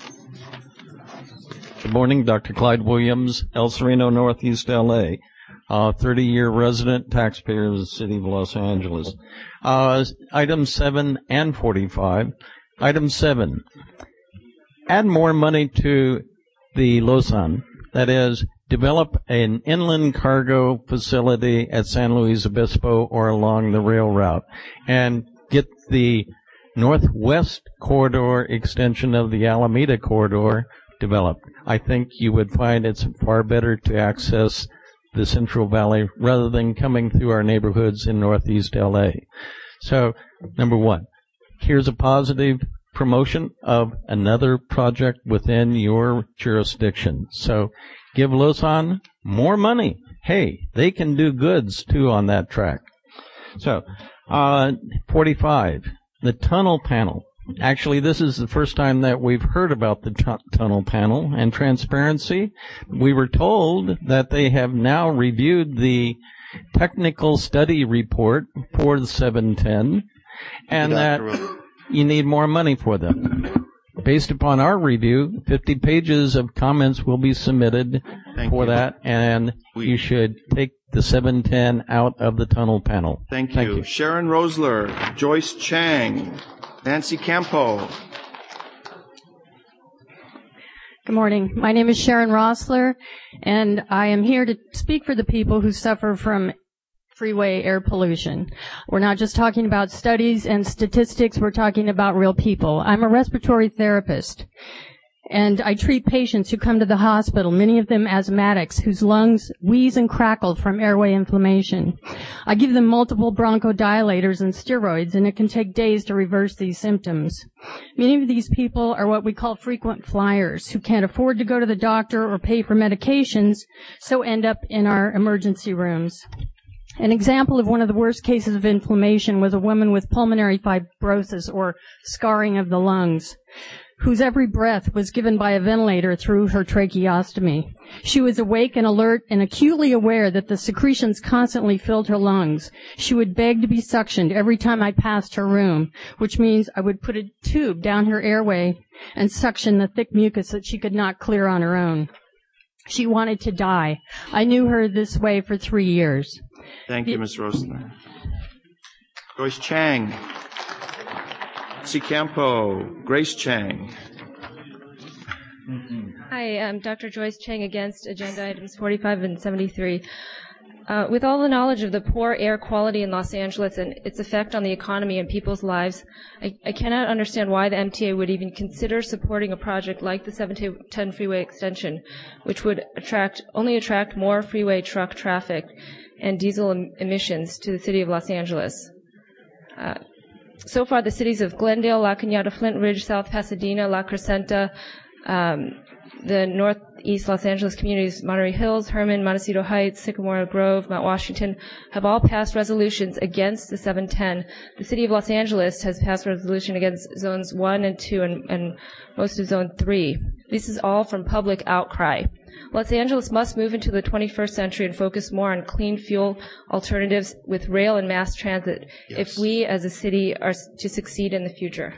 Good morning, Doctor Clyde Williams, El Sereno, Northeast L A, uh, thirty-year resident, taxpayer of the City of Los Angeles. Uh, item seven and forty-five. Item seven, add more money to the LOSAN. That is, develop an inland cargo facility at San Luis Obispo or along the rail route, and get the northwest corridor extension of the Alameda corridor developed. I think you would find it's far better to access the Central Valley rather than coming through our neighborhoods in Northeast L A. So, number one, here's a positive promotion of another project within your jurisdiction. So, give LOSAN more money. Hey, they can do goods too on that track. So, uh, forty-five, the tunnel panel. Actually, this is the first time that we've heard about the tu- tunnel panel and transparency. We were told that they have now reviewed the technical study report for the seven ten and that you need more money for them. Based upon our review, fifty pages of comments will be submitted Thank for you. that, and you should take the seven ten out of the tunnel panel. Thank you. Thank you. Sharon Rosler, Joyce Chang, Nancy Campo. Good morning. My name is Sharon Rossler, and I am here to speak for the people who suffer from freeway air pollution. We're not just talking about studies and statistics, we're talking about real people. I'm a respiratory therapist, and I treat patients who come to the hospital, many of them asthmatics, whose lungs wheeze and crackle from airway inflammation. I give them multiple bronchodilators and steroids, and it can take days to reverse these symptoms. Many of these people are what we call frequent flyers, who can't afford to go to the doctor or pay for medications, so end up in our emergency rooms. An example of one of the worst cases of inflammation was a woman with pulmonary fibrosis, or scarring of the lungs, whose every breath was given by a ventilator through her tracheostomy. She was awake and alert and acutely aware that the secretions constantly filled her lungs. She would beg to be suctioned every time I passed her room, which means I would put a tube down her airway and suction the thick mucus that she could not clear on her own. She wanted to die. I knew her this way for three years. Thank you, Miz Rosler. Joyce Chang. Nancy Campo, Grace Chang. Hi, I'm Doctor Joyce Chang against agenda items forty-five and seventy-three. Uh, with all the knowledge of the poor air quality in Los Angeles and its effect on the economy and people's lives, I, I cannot understand why the M T A would even consider supporting a project like the seven ten freeway extension, which would attract only attract more freeway truck traffic and diesel em- emissions to the city of Los Angeles. Uh, so far, the cities of Glendale, La Cañada, Flint Ridge, South Pasadena, La Crescenta, um, the northeast Los Angeles communities, Monterey Hills, Herman, Montecito Heights, Sycamore Grove, Mount Washington, have all passed resolutions against the seven ten. The city of Los Angeles has passed a resolution against zones one and two and, and most of zone three. This is all from public outcry. Los Angeles must move into the twenty-first century and focus more on clean fuel alternatives with rail and mass transit yes. if we as a city are to succeed in the future.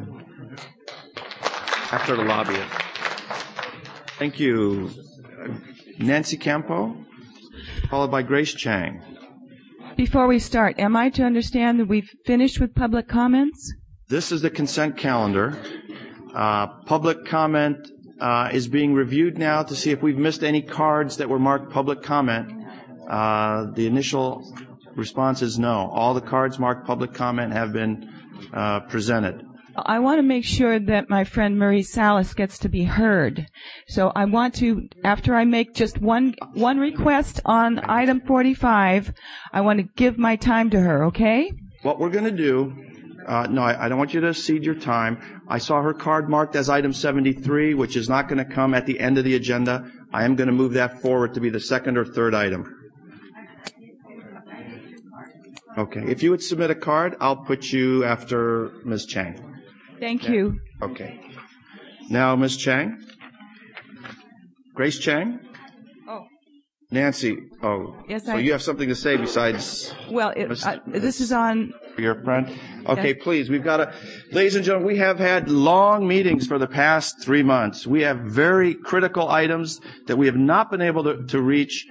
After the lobbyist. Thank you. Nancy Campo, followed by Grace Chang. Before we start, am I to understand that we've finished with public comments? This is the consent calendar. Uh, public comment uh, is being reviewed now to see if we've missed any cards that were marked public comment. Uh, the initial response is no. All the cards marked public comment have been uh, presented. I want to make sure that my friend Marie Salas gets to be heard. So I want to, after I make just one one request on item forty-five, I want to give my time to her, okay? What we're going to do, uh, no, I, I don't want you to cede your time. I saw her card marked as item seventy-three, which is not going to come at the end of the agenda. I am going to move that forward to be the second or third item. Okay. If you would submit a card, I'll put you after Miz Chang. Thank yeah. you. Okay. Now, Miz Chang. Grace Chang. Oh. Nancy. Oh. Yes, so I. you have something to say besides. Well, it, Miz, uh, this is on. Your friend. Okay, yes. Please. We've got a. Ladies and gentlemen, we have had long meetings for the past three months. We have very critical items that we have not been able to, to reach.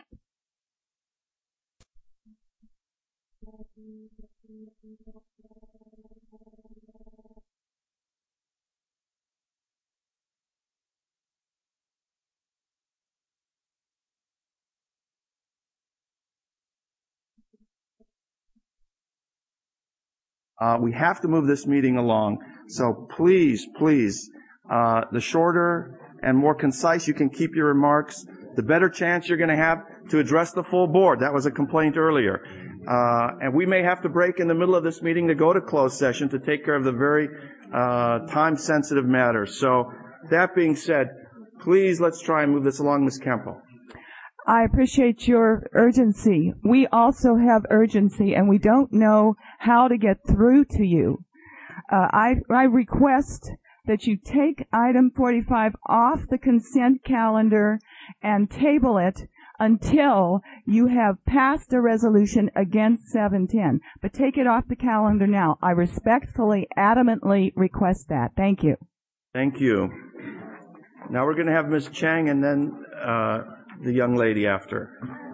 Uh, we have to move this meeting along. So please, please, uh, the shorter and more concise you can keep your remarks, the better chance you're going to have to address the full board. That was a complaint earlier. Uh, and we may have to break in the middle of this meeting to go to closed session to take care of the very uh, time-sensitive matters. So that being said, please let's try and move this along, Miz Campo. I appreciate your urgency. We also have urgency, and we don't know how to get through to you. Uh, I, I request that you take item forty-five off the consent calendar and table it until you have passed a resolution against seven ten. But take it off the calendar now. I respectfully, adamantly request that. Thank you. Thank you. Now we're going to have Miz Chang and then uh, the young lady after.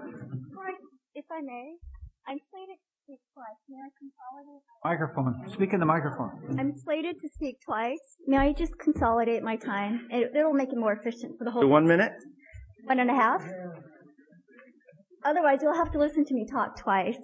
If I may, I'm slated to speak twice. May I consolidate? Microphone. Speak in the microphone. I'm slated to speak twice. May I just consolidate my time? It, it'll make it more efficient for the whole. One minute? One and a half? Otherwise, you'll have to listen to me talk twice.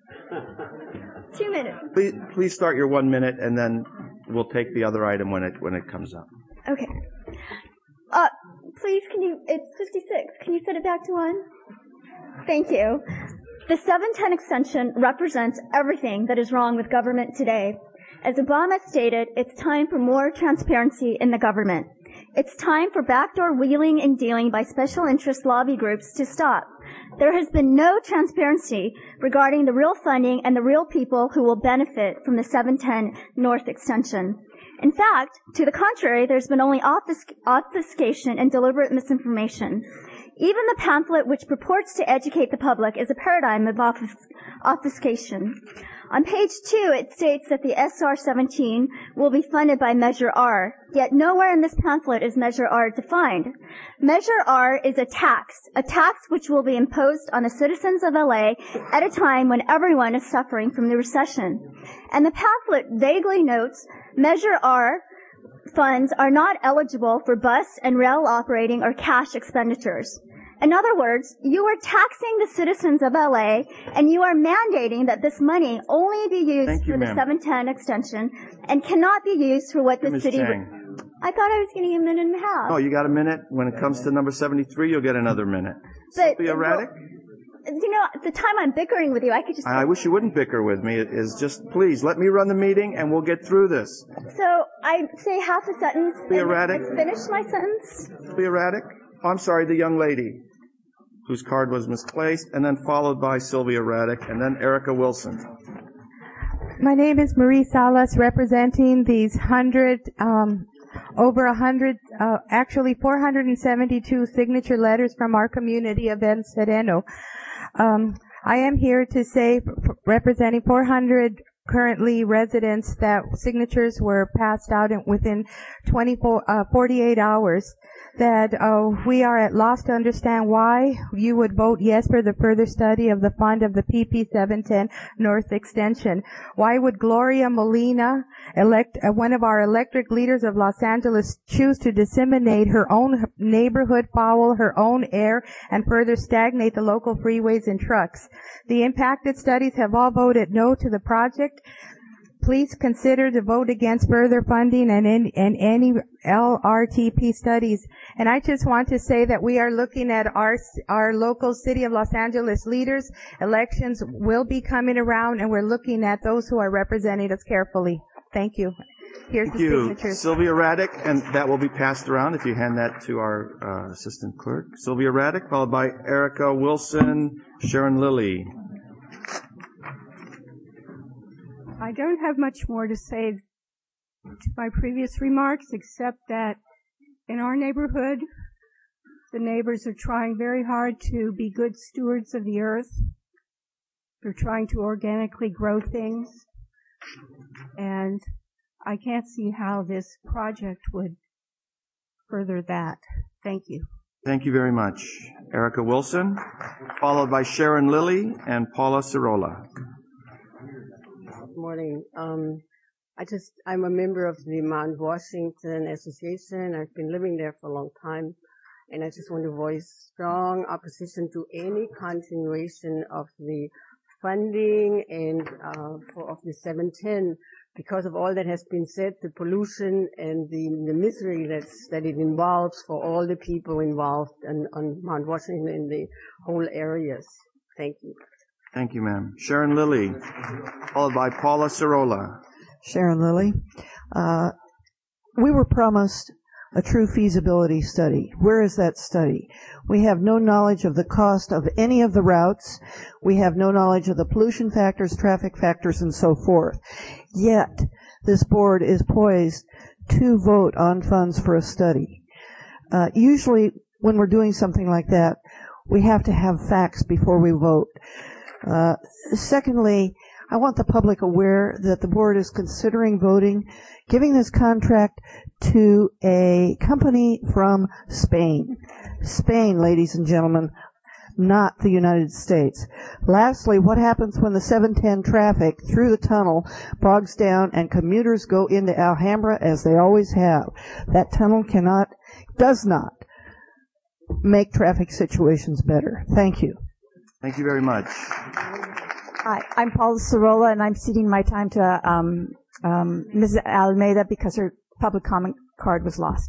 Two minutes. Please, please start your one minute, and then we'll take the other item when it when it comes up. Okay. Uh, please, can you? It's fifty-six. Can you set it back to one? Thank you. The seven ten extension represents everything that is wrong with government today. As Obama stated, it's time for more transparency in the government. It's time for backdoor wheeling and dealing by special interest lobby groups to stop. There has been no transparency regarding the real funding and the real people who will benefit from the seven ten North extension. In fact, to the contrary, there's been only obfuscation and deliberate misinformation. Even the pamphlet which purports to educate the public is a paradigm of obfuscation. On page two, it states that the S R seventeen will be funded by Measure R, yet nowhere in this pamphlet is Measure R defined. Measure R is a tax, a tax which will be imposed on the citizens of L A at a time when everyone is suffering from the recession. And the pamphlet vaguely notes Measure R funds are not eligible for bus and rail operating or cash expenditures. In other words, you are taxing the citizens of L A, and you are mandating that this money only be used Thank you, for the ma'am. seven ten extension and cannot be used for what the Miz city... Chang. I thought I was getting a minute and a half. Oh, you got a minute? When it comes to number seventy-three, you'll get another minute. But, Sylvia Raddick? You know, the time I'm bickering with you, I could just... I wish you wouldn't bicker with me. It is just, please, let me run the meeting and we'll get through this. So I say half a sentence Be and erratic. I finish my sentence. Sylvia Raddick? Oh, I'm sorry, the young lady whose card was misplaced, and then followed by Sylvia Raddick, and then Erica Wilson. My name is Marie Salas, representing these hundred, um, over a hundred, uh, actually four hundred seventy-two signature letters from our community of El Sereno. Um, I am here to say, representing four hundred currently residents, that signatures were passed out in, within twenty-four, uh, forty-eight hours. That uh, we are at loss to understand why you would vote yes for the further study of the fund of the P P seven ten North Extension. Why would Gloria Molina, elect uh, one of our electric leaders of Los Angeles, choose to disseminate her own neighborhood foul, her own air, and further stagnate the local freeways and trucks? The impacted studies have all voted no to the project. Please consider to vote against further funding and, in, and any L R T P studies. And I just want to say that we are looking at our, our local City of Los Angeles leaders. Elections will be coming around, and we're looking at those who are representing us carefully. Thank you. Here's Thank the you, signatures. Sylvia Raddick, and that will be passed around if you hand that to our uh, assistant clerk. Sylvia Raddick, followed by Erica Wilson, Sharon Lilly. I don't have much more to say to my previous remarks, except that in our neighborhood, the neighbors are trying very hard to be good stewards of the earth. They're trying to organically grow things. And I can't see how this project would further that. Thank you. Thank you very much. Erica Wilson, followed by Sharon Lilly and Paula Cirola. Good morning. Um, I just, I'm a member of the Mount Washington Association. I've been living there for a long time, and I just want to voice strong opposition to any continuation of the funding and uh, for, of the seven ten, because of all that has been said, the pollution and the, the misery that's, that it involves for all the people involved in, on Mount Washington and the whole areas. Thank you. Thank you, ma'am. Sharon Lilly, followed by Paula Cirola. Sharon Lilly. Uh, we were promised a true feasibility study. Where is that study? We have no knowledge of the cost of any of the routes. We have no knowledge of the pollution factors, traffic factors, and so forth. Yet, this board is poised to vote on funds for a study. Uh, usually, when we're doing something like that, we have to have facts before we vote. Uh, secondly, I want the public aware that the board is considering voting, giving this contract to a company from Spain. Spain, ladies and gentlemen, not the United States. Lastly, what happens when the seven ten traffic through the tunnel bogs down and commuters go into Alhambra as they always have? That tunnel cannot, does not make traffic situations better. Thank you. Thank you very much. Hi, I'm Paula Cirola, and I'm ceding my time to um, um, Missus Almeida because her public comment card was lost.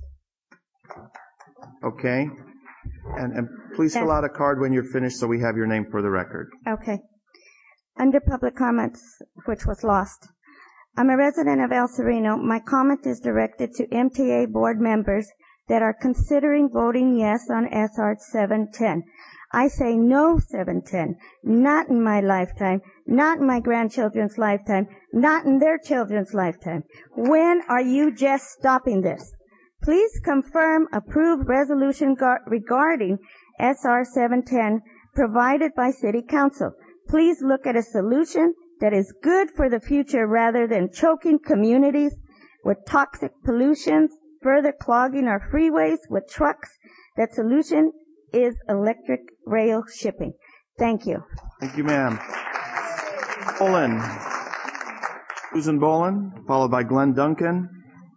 Okay. And, and please fill out a card when you're finished so we have your name for the record. Okay. Under public comments, which was lost. I'm a resident of El Sereno. My comment is directed to M T A board members that are considering voting yes on S R seven ten. I say no seven ten, not in my lifetime, not in my grandchildren's lifetime, not in their children's lifetime. When are you just stopping this? Please confirm approved resolution gar- regarding S R seven ten provided by City Council. Please look at a solution that is good for the future rather than choking communities with toxic pollution, further clogging our freeways with trucks. That solution is electric rail shipping. Thank you. Thank you, ma'am. Olin, Susan Boland, followed by Glenn Duncan.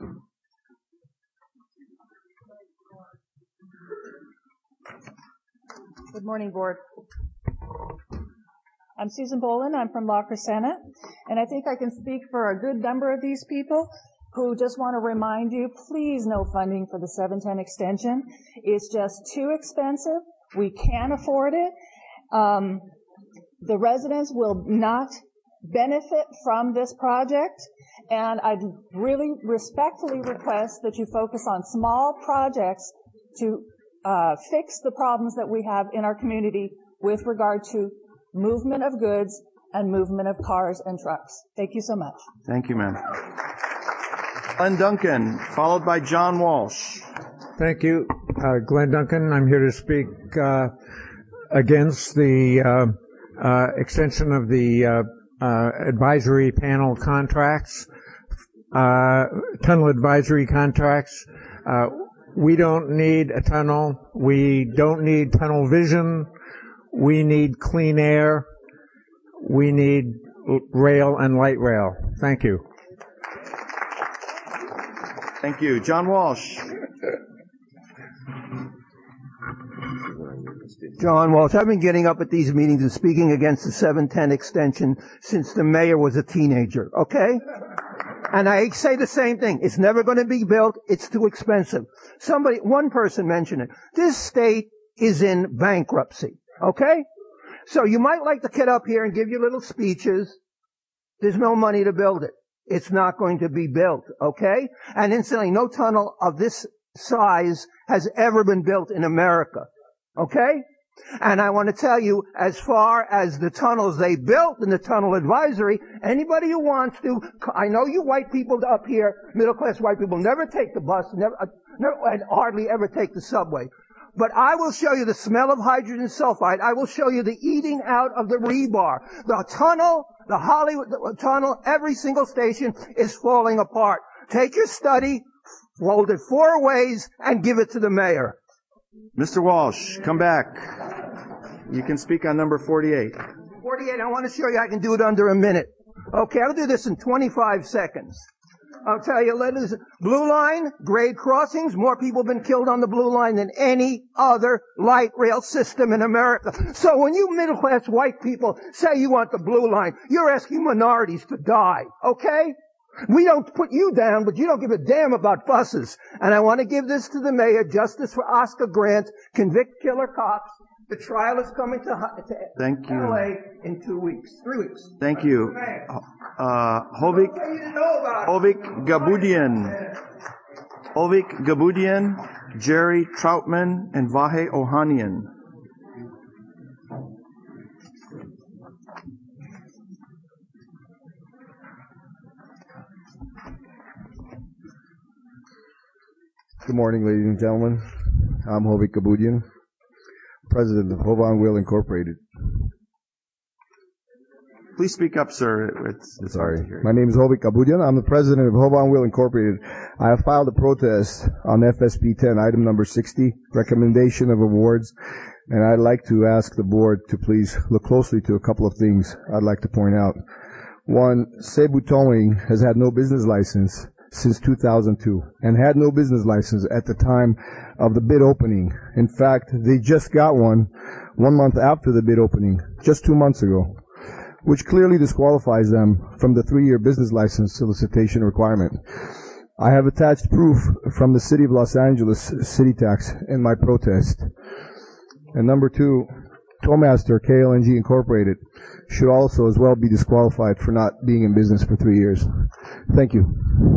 Good morning, Board. I'm Susan Boland. I'm from La Crescenta, and I think I can speak for a good number of these people who just want to remind you, please no funding for the seven ten extension. It's just too expensive. We can't afford it. Um, the residents will not benefit from this project, and I'd really respectfully request that you focus on small projects to uh, fix the problems that we have in our community with regard to movement of goods and movement of cars and trucks. Thank you so much. Thank you, ma'am. Glenn Duncan, followed by John Walsh. Thank you. Uh, Glenn Duncan, I'm here to speak uh, against the uh, uh, extension of the uh, uh, advisory panel contracts, uh, tunnel advisory contracts. Uh, we don't need a tunnel. We don't need tunnel vision. We need clean air. We need rail and light rail. Thank you. Thank you. John Walsh. John Walsh. I've been getting up at these meetings and speaking against the seven ten extension since the mayor was a teenager, okay? And I say the same thing. It's never going to be built. It's too expensive. Somebody, one person mentioned it. This state is in bankruptcy, okay? So you might like to get up here and give your little speeches. There's no money to build it. It's not going to be built, okay? And incidentally, no tunnel of this size has ever been built in America, okay? And I want to tell you, as far as the tunnels they built in the tunnel advisory, anybody who wants to, I know you white people up here, middle-class white people, never take the bus, never, uh, never, and hardly ever take the subway. But I will show you the smell of hydrogen sulfide. I will show you the eating out of the rebar. The tunnel, the Hollywood the tunnel, every single station is falling apart. Take your study, fold it four ways, and give it to the mayor. Mister Walsh, come back. You can speak on number forty-eight. forty-eight, I want to show you I can do it under a minute. Okay, I'll do this in twenty-five seconds. I'll tell you, ladies, Blue Line, grade crossings, more people have been killed on the Blue Line than any other light rail system in America. So when you middle-class white people say you want the Blue Line, you're asking minorities to die, okay? We don't put you down, but you don't give a damn about buses. And I want to give this to the mayor, justice for Oscar Grant, convict killer cops. The trial is coming to, to Thank you. L A in two weeks, three weeks. Thank you. Uh, Hovik, Hovik Gabudian, Hovik Gabudian, Jerry Troutman, and Vahe Ohanian. Good morning, ladies and gentlemen. I'm Hovik Gabudian, president of Hovan Wheel Incorporated. Please speak up, sir. It's, it's Sorry. My name is Hovik Gabudian. I'm the president of Hovan Wheel Incorporated. I have filed a protest on F S P ten, item number sixty, recommendation of awards, and I'd like to ask the board to please look closely to a couple of things I'd like to point out. One, Cebu Towing has had no business license since two thousand two and had no business license at the time of the bid opening. In fact, they just got one one month after the bid opening, just two months ago, which clearly disqualifies them from the three-year business license solicitation requirement. I have attached proof from the City of Los Angeles city tax in my protest. And number two, Towmaster K L N G Incorporated should also as well be disqualified for not being in business for three years. Thank you.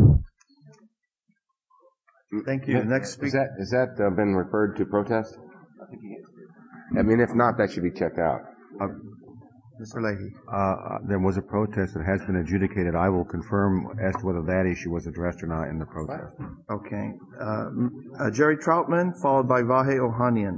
Thank you. Next speaker. Has that, has that uh, been referred to protest? I mean, if not, that should be checked out. Uh, Mister Leahy. Uh, there was a protest that has been adjudicated. I will confirm as to whether that issue was addressed or not in the protest. Okay. Uh, uh, Jerry Troutman, followed by Vahe Ohanian.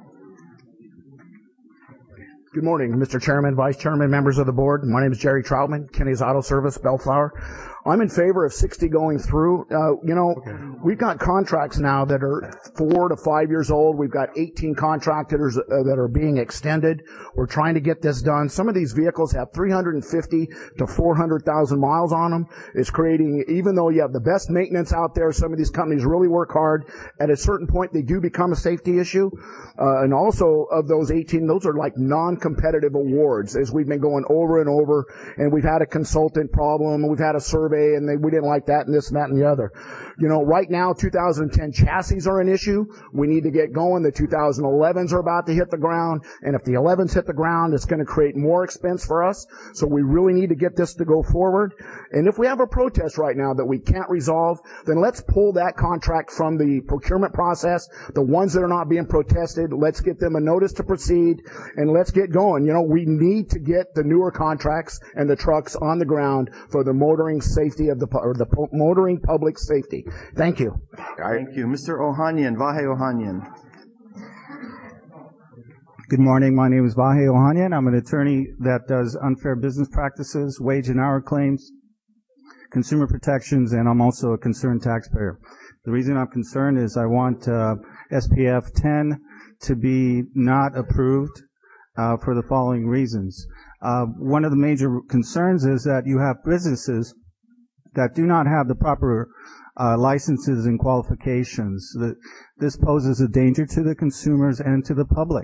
Good morning, Mister Chairman, Vice Chairman, members of the board. My name is Jerry Troutman, Kenny's Auto Service, Bellflower. I'm in favor of sixty going through. Uh, you know, okay. We've got contracts now that are four to five years old. We've got eighteen contractors uh, that are being extended. We're trying to get this done. Some of these vehicles have three hundred fifty to four hundred thousand miles on them. It's creating, even though you have the best maintenance out there, some of these companies really work hard. At a certain point, they do become a safety issue. Uh, and also of those eighteen, those are like non-competitive awards, as we've been going over and over. And we've had a consultant problem, we've had a survey, and they, we didn't like that and this and that and the other. You know, right now, two thousand ten chassis are an issue. We need to get going. The two thousand elevens are about to hit the ground, and if the elevens hit the ground, it's going to create more expense for us. So we really need to get this to go forward. And if we have a protest right now that we can't resolve, then let's pull that contract from the procurement process. The ones that are not being protested, let's get them a notice to proceed, and let's get going. You know, we need to get the newer contracts and the trucks on the ground for the motoring safety of the, or the motoring public safety. Thank you. Thank you. Mister Ohanian, Vahe Ohanian. Good morning. My name is Vahe Ohanian. I'm an attorney that does unfair business practices, wage and hour claims, consumer protections, and I'm also a concerned taxpayer. The reason I'm concerned is I want uh, S P F ten to be not approved uh, for the following reasons. Uh, one of the major concerns is that you have businesses that do not have the proper uh, licenses and qualifications. The, this poses a danger to the consumers and to the public.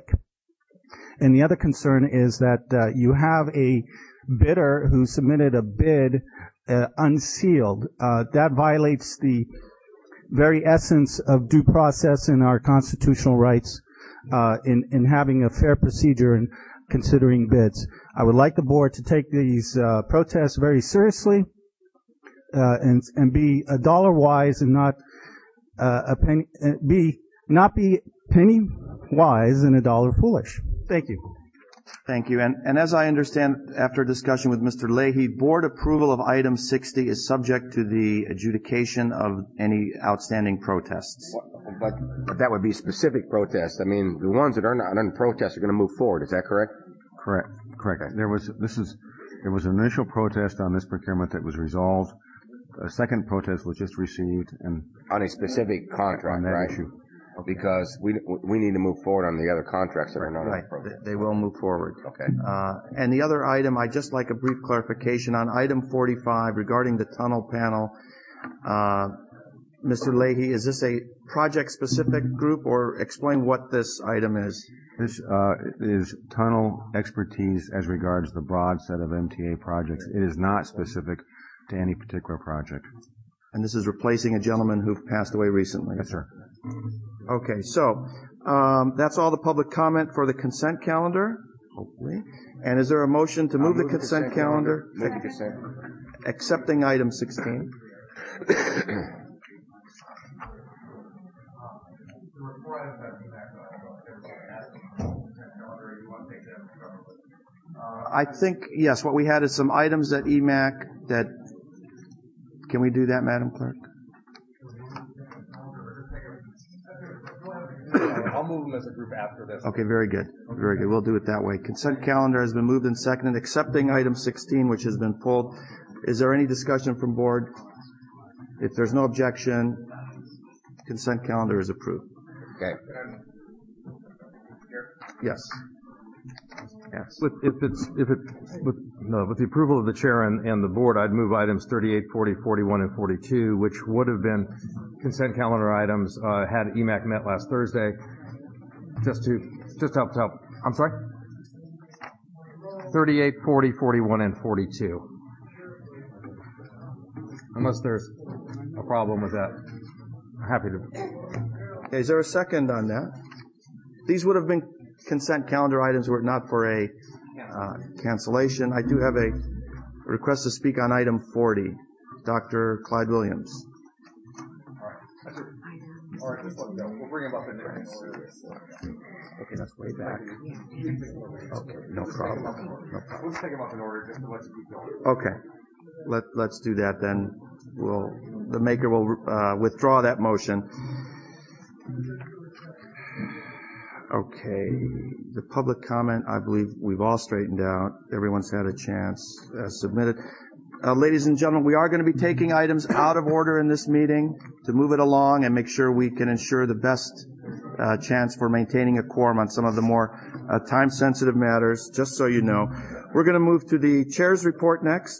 And the other concern is that uh, you have a bidder who submitted a bid uh, unsealed. Uh, that violates the very essence of due process and our constitutional rights uh, in, in having a fair procedure and considering bids. I would like the board to take these uh, protests very seriously uh, and and be a dollar wise and not uh, a penny uh, be not be penny wise and a dollar foolish. Thank you. Thank you. And, and as I understand, after discussion with Mister Leahy, board approval of item sixty is subject to the adjudication of any outstanding protests. But, but that would be specific protests. I mean, the ones that are not in protest are going to move forward. Is that correct? Correct. Correct. There was this is there was an initial protest on this procurement that was resolved. A second protest was just received, and on a specific contract, on that right? issue. Because we we need to move forward on the other contracts that are not right. on the They will move forward. Okay. Uh, and the other item, I'd just like a brief clarification on item forty-five regarding the tunnel panel. Uh, Mister Leahy, is this a project-specific group, or explain what this item is? This uh, is tunnel expertise as regards the broad set of M T A projects. It is not specific to any particular project. And this is replacing a gentleman who passed away recently? Yes, sir. Okay, so um, that's all the public comment for the consent calendar, hopefully. And is there a motion to move, move the consent, consent calendar? Move the consent. Accepting item sixteen. I think, yes, what we had is some items at E M A C that, can we do that, Madam Clerk? I'll move them as a group after this. Okay, very good. Very good. We'll do it that way. Consent calendar has been moved and seconded, accepting item sixteen, which has been pulled. Is there any discussion from board? If there's no objection, consent calendar is approved. Okay. Yes. Yes. With, if it's, if it, with, no, with the approval of the chair and, and the board, I'd move items thirty-eight, forty, forty-one, and forty-two, which would have been consent calendar items, uh, had E M A C met last Thursday. Just to, just to help, to help. I'm sorry? thirty-eight, forty, forty-one, and forty-two. Unless there's a problem with that. I'm happy to. Okay, is there a second on that? These would have been consent calendar items were it not for a uh, cancellation. I do have a request to speak on item forty. Doctor Clyde Williams. All right. That's it. All right, let's let go. We'll bring him up in there. Okay, that's way back. Okay, no problem. No problem. We'll take him up in order just to let you keep going. Okay. Let, let's do that then. We'll, the maker will uh, withdraw that motion. Okay. The public comment, I believe we've all straightened out. Everyone's had a chance uh, submitted. uh, ladies and gentlemen, we are going to be taking items out of order in this meeting to move it along and make sure we can ensure the best uh, chance for maintaining a quorum on some of the more uh, time-sensitive matters, just so you know. We're going to move to the chair's report next.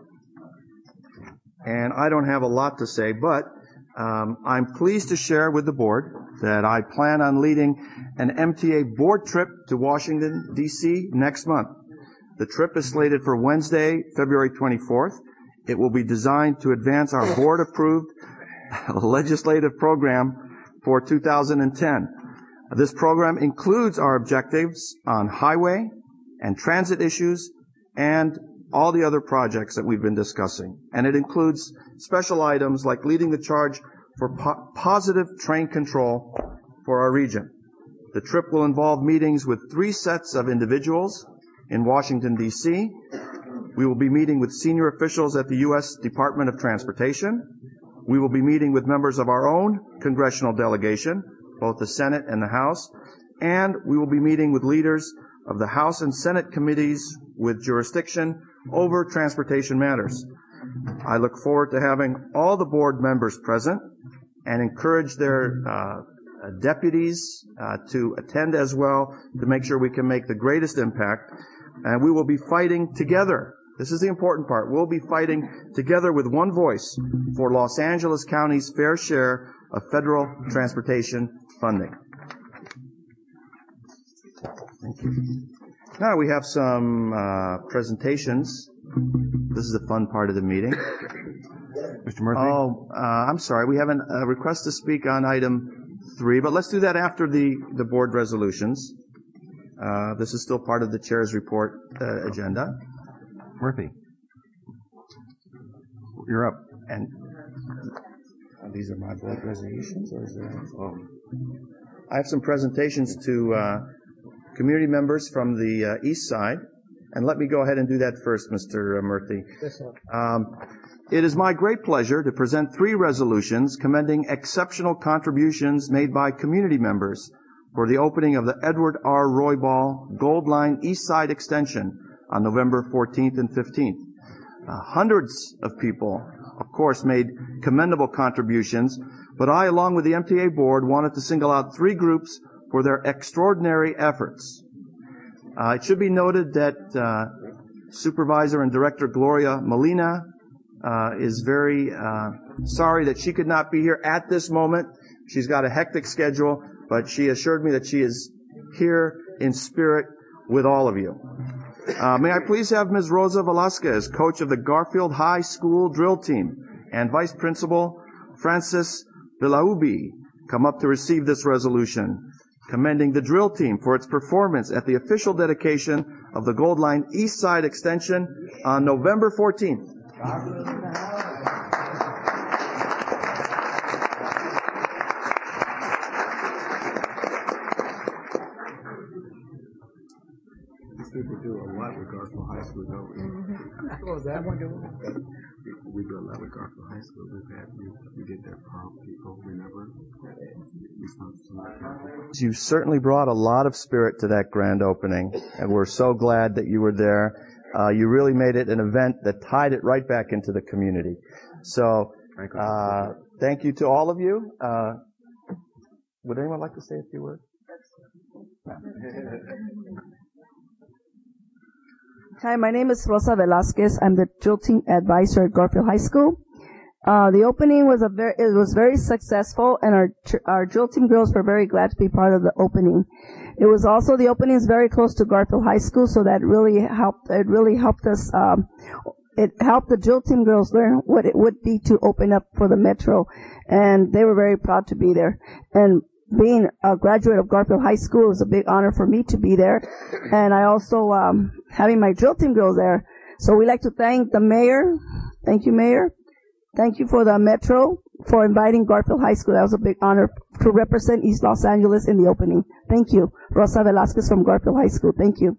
And I don't have a lot to say, but um, I'm pleased to share with the board that I plan on leading an M T A board trip to Washington, D C next month. The trip is slated for Wednesday, February twenty-fourth. It will be designed to advance our board-approved legislative program for two thousand ten. This program includes our objectives on highway and transit issues and all the other projects that we've been discussing. And it includes special items like leading the charge for po- positive train control for our region. The trip will involve meetings with three sets of individuals in Washington, D C. We will be meeting with senior officials at the U S Department of Transportation. We will be meeting with members of our own congressional delegation, both the Senate and the House, and we will be meeting with leaders of the House and Senate committees with jurisdiction over transportation matters. I look forward to having all the board members present and encourage their uh, deputies uh, to attend as well to make sure we can make the greatest impact. And we will be fighting together. This is the important part. We'll be fighting together with one voice for Los Angeles County's fair share of federal transportation funding. Thank you. Now we have some uh, presentations. This is the fun part of the meeting. Mister Murphy? Oh, uh, I'm sorry. We have a uh, request to speak on item three, but let's do that after the, the board resolutions. Uh, this is still part of the chair's report uh, agenda. Murphy, you're up. And uh, these are my board resolutions, or is there? Oh, I have some presentations to uh, community members from the uh, east side, and let me go ahead and do that first, Mister Murthy. Yes, sir. Um, it is my great pleasure to present three resolutions commending exceptional contributions made by community members for the opening of the Edward R. Roybal Gold Line East Side Extension on November fourteenth and fifteenth. Uh, hundreds of people, of course, made commendable contributions, but I, along with the M T A board, wanted to single out three groups for their extraordinary efforts. Uh, it should be noted that uh, Supervisor and Director Gloria Molina uh, is very uh, sorry that she could not be here at this moment. She's got a hectic schedule, but she assured me that she is here in spirit with all of you. Uh, may I please have Miz Rosa Velasquez, coach of the Garfield High School drill team, and Vice Principal Francis Villaubi, come up to receive this resolution, commending the drill team for its performance at the official dedication of the Gold Line East Side Extension on November fourteenth. We do a lot with Garfield High School, don't we? Mm-hmm. Oh, that one doing it? We do a lot with Garfield High School. We've had, we, we did their prom people, remember? We sponsored. You certainly brought a lot of spirit to that grand opening, and we're so glad that you were there. Uh, you really made it an event that tied it right back into the community. So, uh, thank you to all of you. Uh, would anyone like to say a few words? Hi, my name is Rosa Velasquez. I'm the drill team advisor at Garfield High School. Uh, the opening was a very, it was very successful, and our our drill team girls were very glad to be part of the opening. It was also, the opening is very close to Garfield High School, so that really helped. It really helped us. Um, it helped the drill team girls learn what it would be to open up for the Metro, and they were very proud to be there. And being a graduate of Garfield High School is a big honor for me to be there, and I also um, having my drill team girls there. So we like to thank the mayor. Thank you, Mayor. Thank you for the Metro for inviting Garfield High School. That was a big honor to represent East Los Angeles in the opening. Thank you. Rosa Velasquez from Garfield High School. Thank you.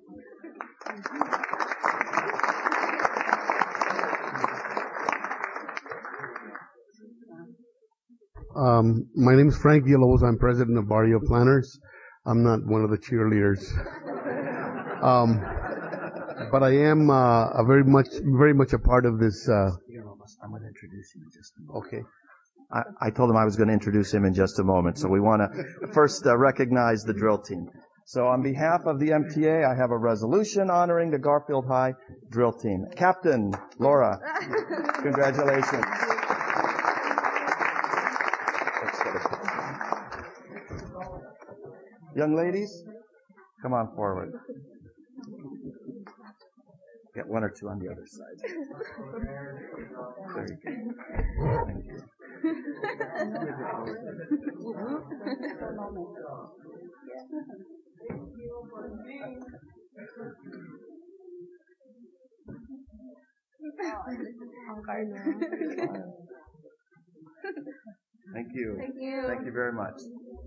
Um, my name is Frank Villalobos. I'm president of Barrio Planners. I'm not one of the cheerleaders. Um, but I am uh, a very much, very much a part of this. Uh, I'm going to introduce you in just a moment. Okay. I, I told him I was going to introduce him in just a moment, so we want to first uh, recognize the drill team. So on behalf of the M T A, I have a resolution honoring the Garfield High drill team. Captain Laura, congratulations. Young ladies, come on forward. Get one or two on the other side. There you go. Thank you. Thank you. Thank you. Thank you very much.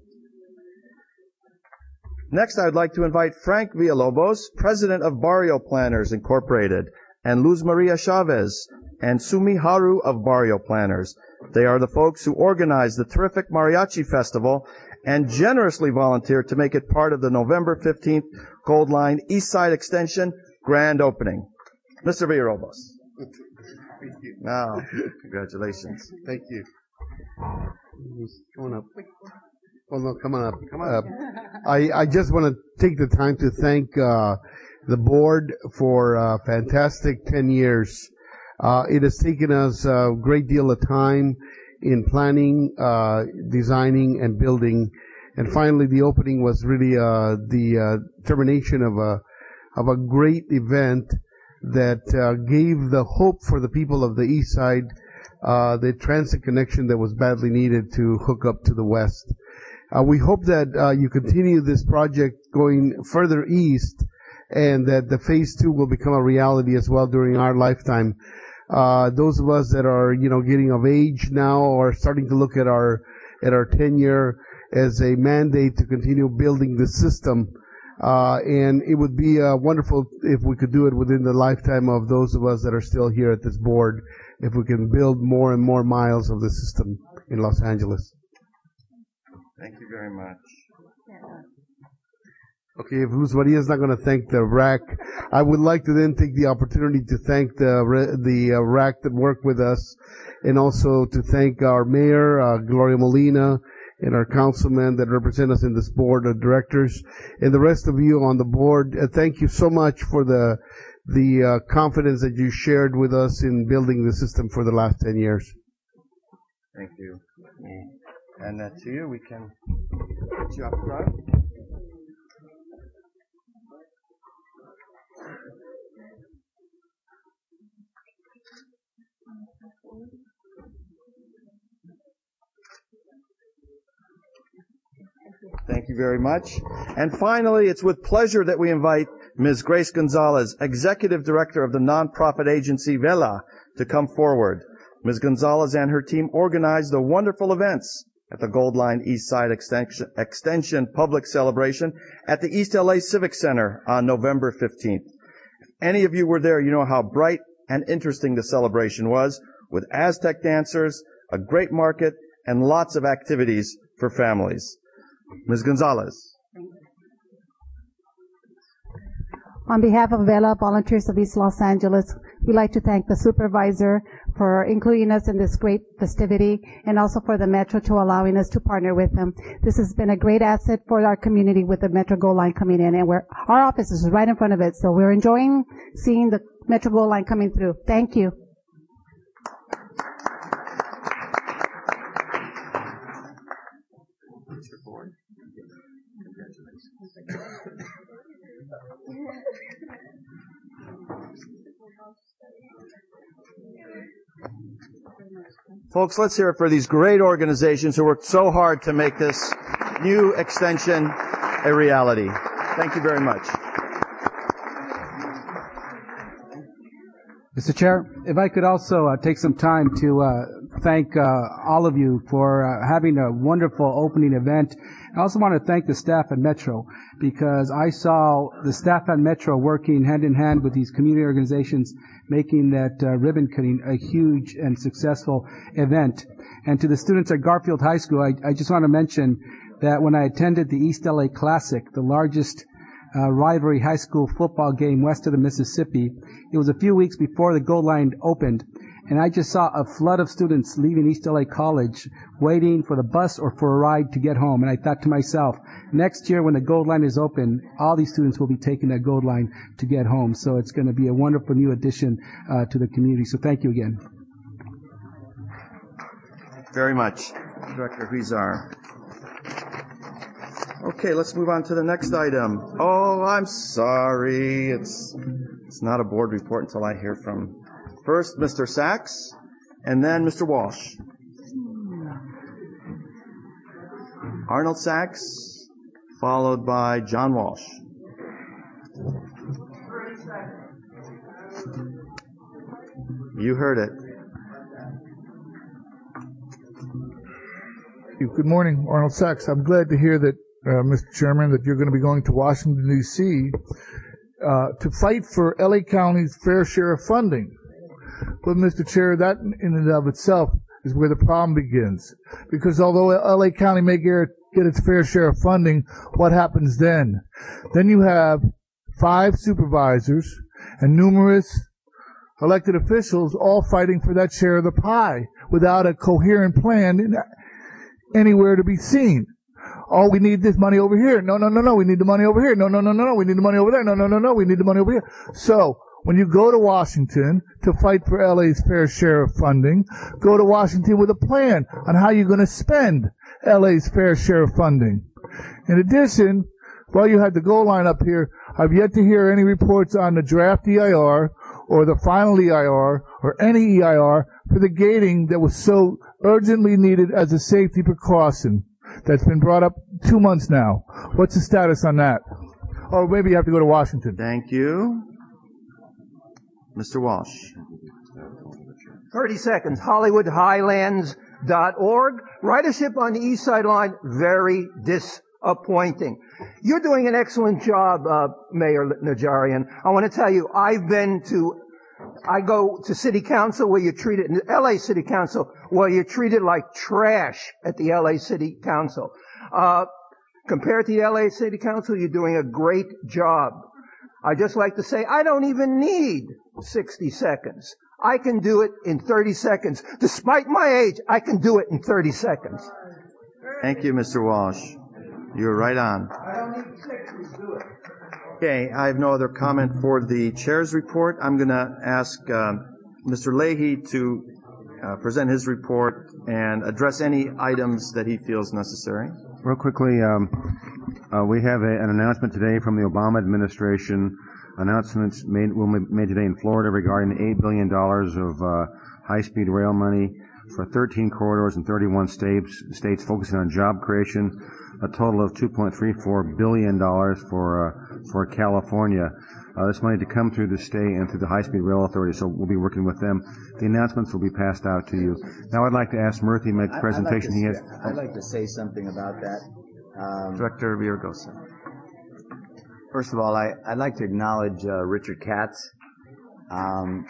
Next, I would like to invite Frank Villalobos, President of Barrio Planners Incorporated, and Luz Maria Chavez and Sumi Haru of Barrio Planners. They are the folks who organized the terrific Mariachi Festival and generously volunteered to make it part of the November fifteenth Gold Line East Side Extension grand opening. Mister Villalobos. Thank you. Now, congratulations. Thank you. Come on up. Oh no, come on up. Come on up. I, I just want to take the time to thank uh, the board for a fantastic ten years. Uh, it has taken us a great deal of time in planning, uh, designing, and building, and finally the opening was really uh, the uh, termination of a of a great event that uh, gave the hope for the people of the East Side, uh, the transit connection that was badly needed to hook up to the West. Uh, we hope that uh, you continue this project going further east, and that the phase two will become a reality as well during our lifetime. Uh, those of us that are, you know, getting of age now are starting to look at our at our tenure as a mandate to continue building the system. Uh, and it would be uh, wonderful if we could do it within the lifetime of those of us that are still here at this board, if we can build more and more miles of the system in Los Angeles. Thank you very much. Okay, if Luz Maria is not going to thank the R A C, I would like to then take the opportunity to thank the the uh, R A C that worked with us, and also to thank our mayor, uh, Gloria Molina, and our councilmen that represent us in this board of directors, and the rest of you on the board. Uh, thank you so much for the the uh, confidence that you shared with us in building the system for the last ten years. Thank you. And uh, to you, we can put you up front. Thank you very much. And finally, it's with pleasure that we invite Miz Grace Gonzalez, Executive Director of the nonprofit agency Vela, to come forward. Miz Gonzalez and her team organized the wonderful events at the Gold Line East Side Extension, Extension Public Celebration at the East L A Civic Center on November fifteenth. If any of you were there, you know how bright and interesting the celebration was, with Aztec dancers, a great market, and lots of activities for families. Miz Gonzalez. On behalf of Vela Volunteers of East Los Angeles, we'd like to thank the supervisor for including us in this great festivity, and also for the Metro to allowing us to partner with them. This has been a great asset for our community with the Metro Gold Line coming in, and we're, our office is right in front of it, so we're enjoying seeing the Metro Gold Line coming through. Thank you. Folks, let's hear it for these great organizations who worked so hard to make this new extension a reality. Thank you very much. Mister Chair, if I could also uh, take some time to uh, thank uh, all of you for uh, having a wonderful opening event. I also want to thank the staff at Metro, because I saw the staff at Metro working hand in hand with these community organizations, making that uh, ribbon cutting a huge and successful event. And to the students at Garfield High School, I, I just want to mention that when I attended the East L A Classic, the largest uh, rivalry high school football game west of the Mississippi. It was a few weeks before the goal line opened, and I just saw a flood of students leaving East L A College, waiting for the bus or for a ride to get home. And I thought to myself, next year when the gold line is open, all these students will be taking that gold line to get home. So it's going to be a wonderful new addition uh, to the community. So thank you again. Very much, Director Huizar. Okay, let's move on to the next item. Oh, I'm sorry. It's it's not a board report until I hear from first Mister Sachs and then Mister Walsh. Arnold Sachs, followed by John Walsh. You heard it. Good morning, Arnold Sachs. I'm glad to hear that, uh, Mister Chairman, that you're going to be going to Washington, D C uh, to fight for L A County's fair share of funding. But, Mister Chair, that in and of itself is where the problem begins. Because although L A County may get its fair share of funding, what happens then? Then you have five supervisors and numerous elected officials all fighting for that share of the pie without a coherent plan anywhere to be seen. Oh, we need this money over here. No, no, no, no. We need the money over here. No, no, no, no, no. We need the money over there. No, no, no, no. We need the money over here. So, when you go to Washington to fight for L A's fair share of funding, go to Washington with a plan on how you're going to spend L A's fair share of funding. In addition, while you had the goal line up here, I've yet to hear any reports on the draft E I R or the final E I R or any E I R for the gating that was so urgently needed as a safety precaution that's been brought up two months now. What's the status on that? Or maybe you have to go to Washington. Thank you. Mister Walsh. thirty seconds. Hollywood Highlands dot org. Ridership on the East Side Line, very disappointing. You're doing an excellent job, uh, Mayor Najarian. I want to tell you, I've been to, I go to City Council where you're treated, L A City Council, where you're treated like trash at the L A City Council. Uh, compared to the L A City Council, you're doing a great job. I just like to say, I don't even need sixty seconds. I can do it in thirty seconds. Despite my age, I can do it in thirty seconds. Thank you, Mister Walsh. You're right on. I don't need sixty to do it. Okay, I have no other comment for the chair's report. I'm going to ask uh, Mister Leahy to uh, present his report and address any items that he feels necessary. Real quickly, um, uh, we have a, an announcement today from the Obama administration. Announcements made will be made today in Florida regarding the eight billion dollars of uh, high-speed rail money for thirteen corridors in thirty-one states, states focusing on job creation. A total of two point three four billion dollars for uh, for California. Uh, this money to come through the state and through the High Speed Rail Authority, so we'll be working with them. The announcements will be passed out to you. Now I'd like to ask Murthy to make the presentation. I'd like to, he has. I'd like to say something about that. Um, Director Virgosa. First of all, I, I'd like to acknowledge uh, Richard Katz um,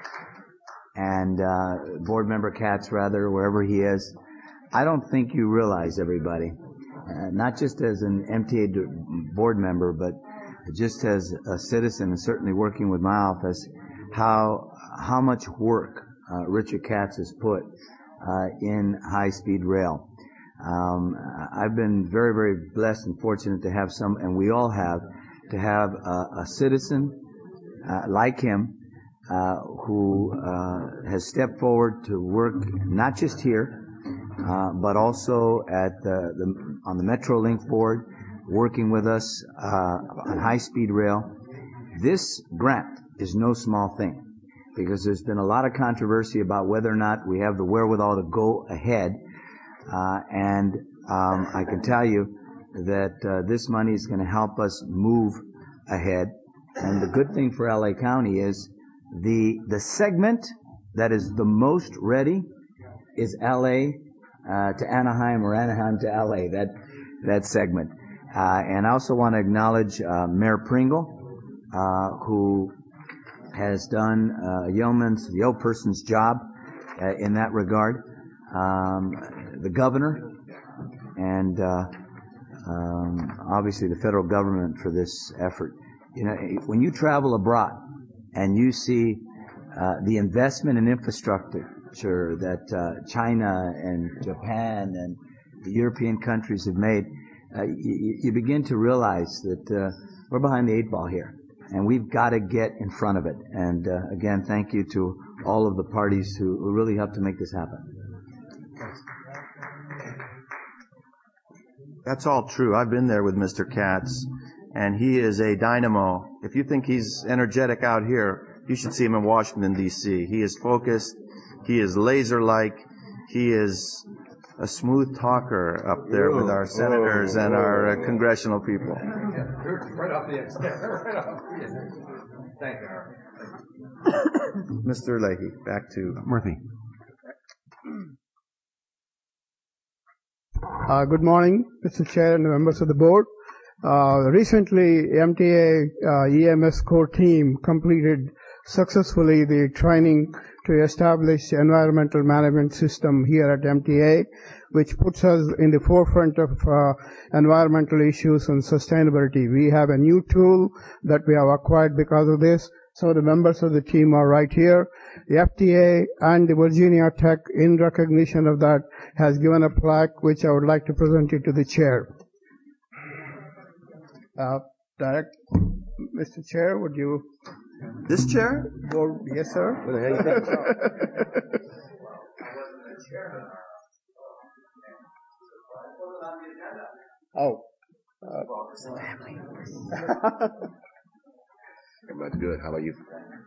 and uh, Board Member Katz, rather, wherever he is. I don't think you realize, everybody, uh, not just as an M T A board member, but just as a citizen and certainly working with my office, how how much work uh, Richard Katz has put uh, in high-speed rail. Um, I've been very, very blessed and fortunate to have some, and we all have, to have a, a citizen uh, like him uh, who uh, has stepped forward to work not just here, uh, but also at the, the on the Metrolink board, working with us uh, on high-speed rail. This grant is no small thing, because there's been a lot of controversy about whether or not we have the wherewithal to go ahead. Uh, and um, I can tell you that uh, this money is going to help us move ahead. And the good thing for L A County is the the segment that is the most ready is L A uh, to Anaheim or Anaheim to L A. That that segment. Uh, and I also want to acknowledge uh, Mayor Pringle, uh, who has done uh, a yeoman's, the old person's job uh, in that regard. Um, the governor and uh, um, obviously the federal government for this effort. You know, when you travel abroad and you see uh, the investment in infrastructure that uh, China and Japan and the European countries have made, uh, you, you begin to realize that uh, we're behind the eight ball here, and we've got to get in front of it. And uh, again, thank you to all of the parties who, who really helped to make this happen. That's all true. I've been there with Mister Katz, and he is a dynamo. If you think he's energetic out here, you should see him in Washington, D C He is focused. He is laser-like. He is a smooth talker up there with our senators and our uh, congressional people. Right off the extent. Right off the extent. Thank you. Mister Leahy, back to Murphy. Uh, good morning, Mister Chair and members of the board. Uh, recently, M T A uh, E M S core team completed successfully the training to establish the environmental management system here at M T A, which puts us in the forefront of uh, environmental issues and sustainability. We have a new tool that we have acquired because of this. So the members of the team are right here. The F T A and the Virginia Tech, in recognition of that, has given a plaque which I would like to present it to the chair. Uh, direct, Mister Chair, would you? This chair? Go, yes, sir. Oh. Uh, That's good. How about you?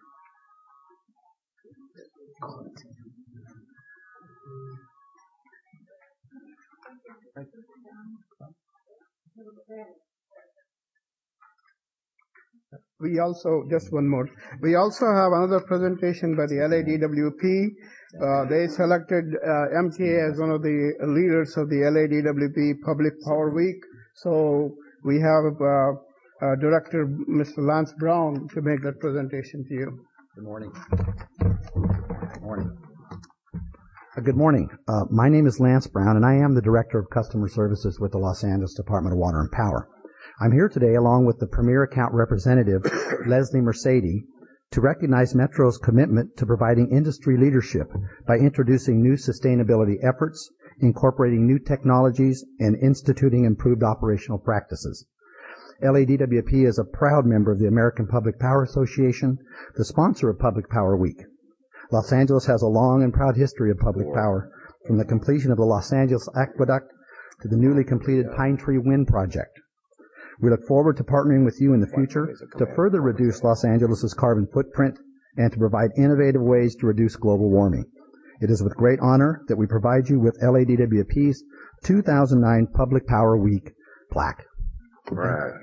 We also, just one more, we also have another presentation by the L A D W P. Uh, they selected uh, M T A as one of the leaders of the L A D W P Public Power Week. So we have uh, uh, Director Mister Lance Brown to make that presentation to you. Good morning. Good morning. Uh, good morning. Uh, my name is Lance Brown, and I am the Director of Customer Services with the Los Angeles Department of Water and Power. I'm here today along with the Premier Account Representative, Leslie Mercedes, to recognize Metro's commitment to providing industry leadership by introducing new sustainability efforts, incorporating new technologies, and instituting improved operational practices. L A D W P is a proud member of the American Public Power Association, the sponsor of Public Power Week. Los Angeles has a long and proud history of public power, from the completion of the Los Angeles Aqueduct to the newly completed Pine Tree Wind Project. We look forward to partnering with you in the future to further reduce Los Angeles' carbon footprint and to provide innovative ways to reduce global warming. It is with great honor that we provide you with L A D W P's two thousand nine Public Power Week plaque. Right.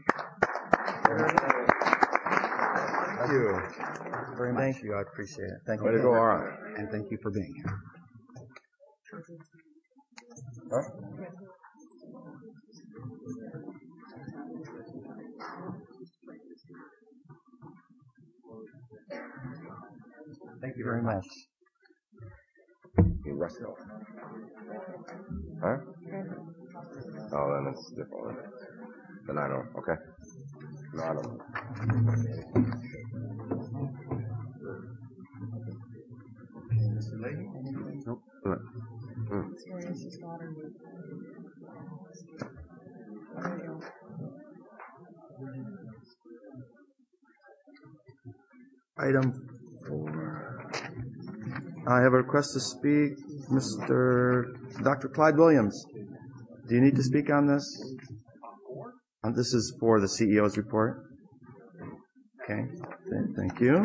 Thank you very much. Thank you. I appreciate it. Thank Way you. to go, all right. And thank you for being here. Huh? Thank you very much. You rest it off. Huh? Oh, then it's different. Then I don't. Okay. No, I don't. Nope. Mm. Item four. I have a request to speak, Mister Doctor Clyde Williams. Do you need to speak on this? Um, this is for the C E O's report. Okay, thank you.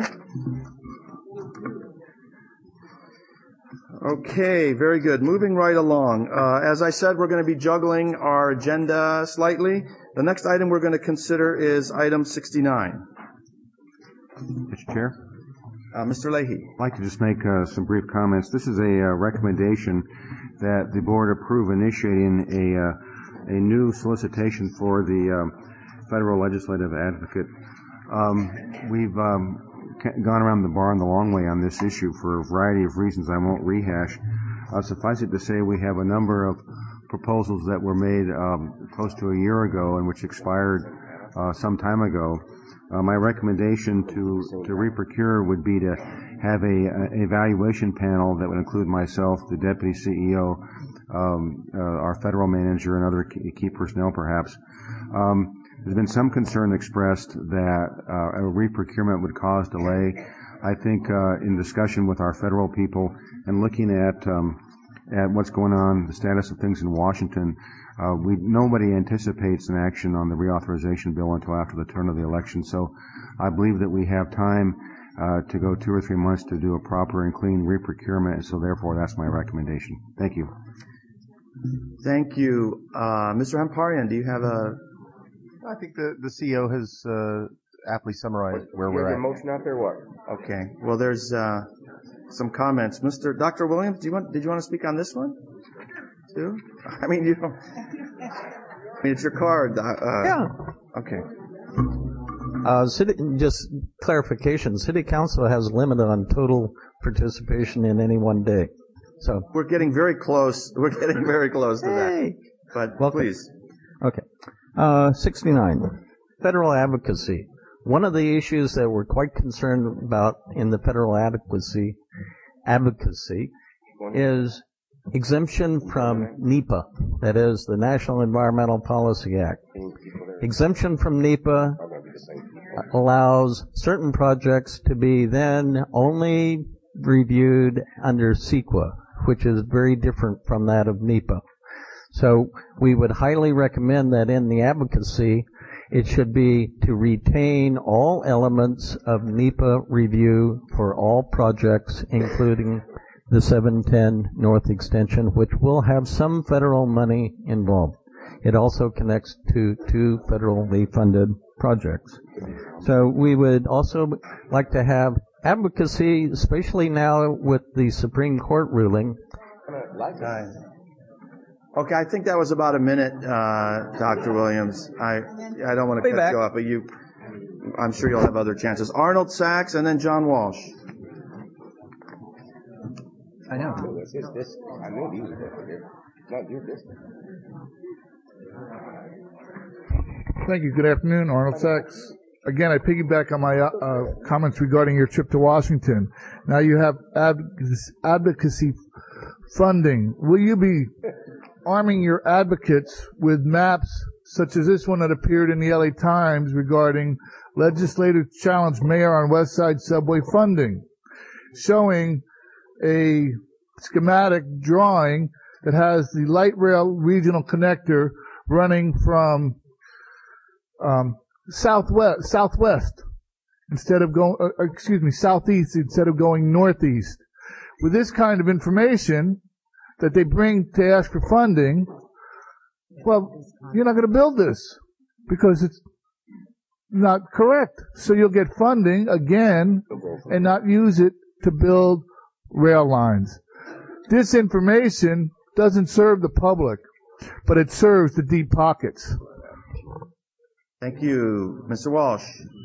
Okay, very good. Moving right along. Uh, as I said, we're going to be juggling our agenda slightly. The next item we're going to consider is item sixty-nine. Mister Chair? Uh, Mister Leahy. I'd like to just make uh, some brief comments. This is a uh, recommendation that the board approve initiating a uh, a new solicitation for the um, federal legislative advocate. Um, we've um, gone around the barn the long way on this issue for a variety of reasons I won't rehash. Uh, suffice it to say, we have a number of proposals that were made um, close to a year ago and which expired uh, some time ago. Uh, my recommendation to, to reprocure would be to have a, a evaluation panel that would include myself, the deputy C E O, um, uh, our federal manager, and other key, key personnel, perhaps. Um, there's been some concern expressed that uh, a reprocurement would cause delay. I think uh, in discussion with our federal people and looking at um, at what's going on, the status of things in Washington, Uh, we, nobody anticipates an action on the reauthorization bill until after the turn of the election. So I believe that we have time uh, to go two or three months to do a proper and clean reprocurement. So therefore, that's my recommendation. Thank you. Thank you. Uh, Mister Hamparian, do you have a... I think the, the C E O has uh, aptly summarized where we're at. motion out there, what? Okay. Well, there's uh, some comments. Mister Doctor Williams, do you want, did you want to speak on this one? Too? I mean, you don't. I mean, it's your card. Uh, yeah. Okay. Uh, city, just clarification. City Council has a limit on total participation in any one day. So we're getting very close. We're getting very close to that. But Welcome. Please. Okay. Uh, sixty-nine. Federal advocacy. One of the issues that we're quite concerned about in the federal advocacy advocacy is exemption from NEPA, that is the National Environmental Policy Act. Exemption from NEPA allows certain projects to be then only reviewed under CEQA, which is very different from that of NEPA. So we would highly recommend that in the advocacy, it should be to retain all elements of NEPA review for all projects, including the seven ten North Extension, which will have some federal money involved. It also connects to two federally funded projects. So we would also like to have advocacy, especially now with the Supreme Court ruling. Okay, I think that was about a minute, uh, Doctor Williams. I I don't want to cut you off, but you, I'm sure you'll have other chances. Arnold Sachs and then John Walsh. I know. It's this. I know these are not your business. Thank you. Good afternoon, Arnold Sachs. Again, I piggyback on my uh, comments regarding your trip to Washington. Now you have advocacy funding. Will you be arming your advocates with maps such as this one that appeared in the L A Times regarding legislative challenge mayor on West Side subway funding, showing a schematic drawing that has the light rail regional connector running from um, southwest, southwest instead of going, uh, excuse me, southeast instead of going northeast. With this kind of information that they bring to ask for funding, well, you're not going to build this because it's not correct. So you'll get funding again and not use it to build rail lines. This information doesn't serve the public, but it serves the deep pockets. Thank you. Mister Walsh.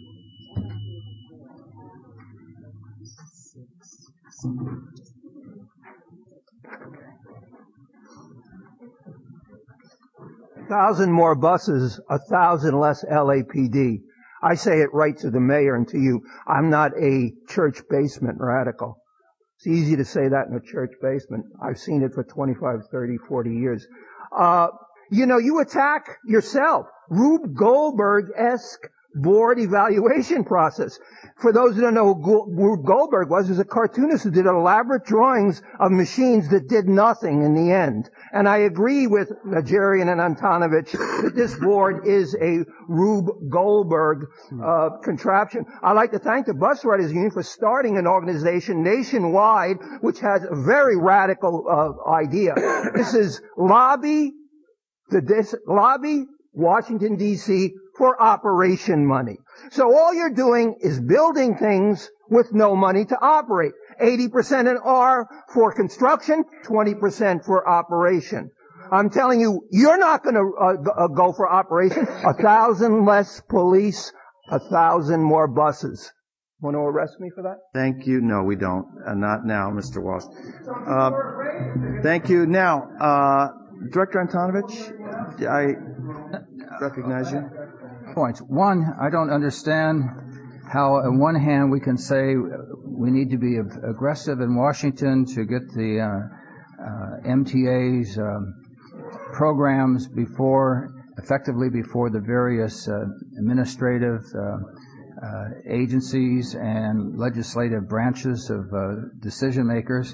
A thousand more buses, a thousand less L A P D. I say it right to the mayor and to you. I'm not a church basement radical. It's easy to say that in a church basement. I've seen it for twenty-five, thirty, forty years. Uh, you know, you attack yourself. Rube Goldberg-esque board evaluation process. For those who don't know who Rube Goldberg was, he was a cartoonist who did elaborate drawings of machines that did nothing in the end. And I agree with Najarian and Antonovich that this board is a Rube Goldberg uh, contraption. I'd like to thank the Bus Riders Union for starting an organization nationwide which has a very radical uh, idea. This is lobby the dis- lobby Washington, D C for operation money. So all you're doing is building things with no money to operate. eighty percent in R for construction, twenty percent for operation. I'm telling you, you're not going to uh, go for operation. A thousand less police, a thousand more buses. Want to arrest me for that? Thank you. No, we don't. Uh, not now, Mister Walsh. Uh, thank you. Now, uh, Director Antonovich, I recognize you. Points. One, I don't understand how on one hand we can say we need to be aggressive in Washington to get the uh, uh, M T A's um, programs before, effectively before the various uh, administrative uh, uh, agencies and legislative branches of uh, decision makers,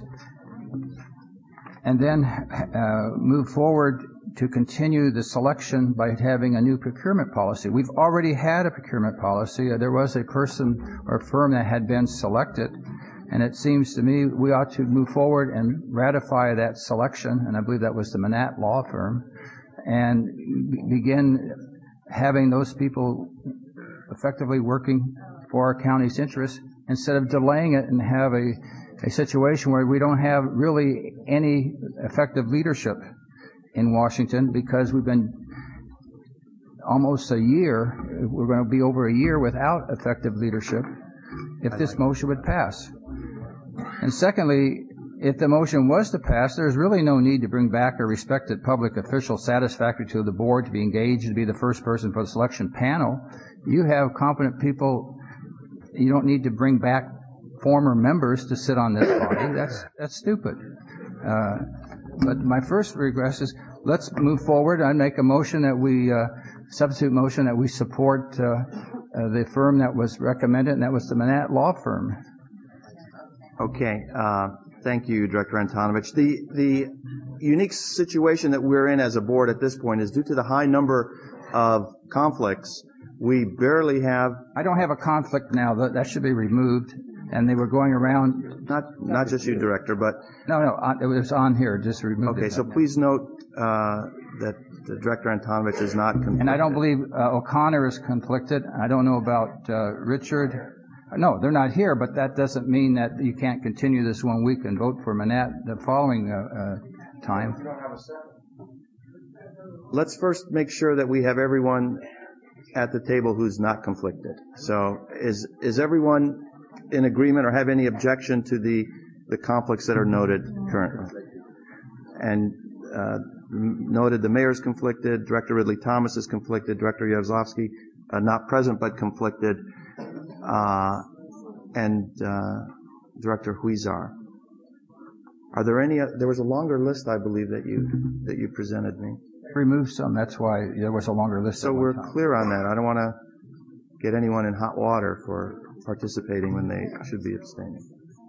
and then uh, move forward to continue the selection by having a new procurement policy. We've already had a procurement policy. Uh, there was a person or firm that had been selected, and it seems to me we ought to move forward and ratify that selection, and I believe that was the Manat Law Firm, and b- begin having those people effectively working for our county's interests instead of delaying it and have a, a situation where we don't have really any effective leadership in Washington, because we've been almost a year, we're going to be over a year without effective leadership if this motion would pass. And secondly, if the motion was to pass, there's really no need to bring back a respected public official satisfactory to the board to be engaged to be the first person for the selection panel. You have competent people. You don't need to bring back former members to sit on this body. That's that's stupid. Uh, But my first request is let's move forward. I make a motion that we, uh, substitute motion that we support uh, uh, the firm that was recommended, and that was the Manat Law Firm. Okay. Uh, thank you, Director Antonovich. The, the unique situation that we're in as a board at this point is due to the high number of conflicts. We barely have... I don't have a conflict now. That, that should be removed. And they were going around... Not not just you, Director, but... No, no, on, it was on here. Just remove it. Okay, so please note uh, that the Director Antonovich is not conflicted. And I don't believe uh, O'Connor is conflicted. I don't know about uh, Richard. No, they're not here, but that doesn't mean that you can't continue this one week and vote for Manat the following uh, uh, time. Let's first make sure that we have everyone at the table who's not conflicted. So is is everyone in agreement or have any objection to the, the conflicts that are noted currently? And uh, noted the mayor's conflicted, Director Ridley Thomas is conflicted, Director Yavzlovsky uh, not present but conflicted, uh, and uh, Director Huizar. Are there any? Uh, there was a longer list, I believe, that you that you presented me. Remove some. That's why there was a longer list. So we're clear on that. I don't want to get anyone in hot water for participating when they should be abstaining.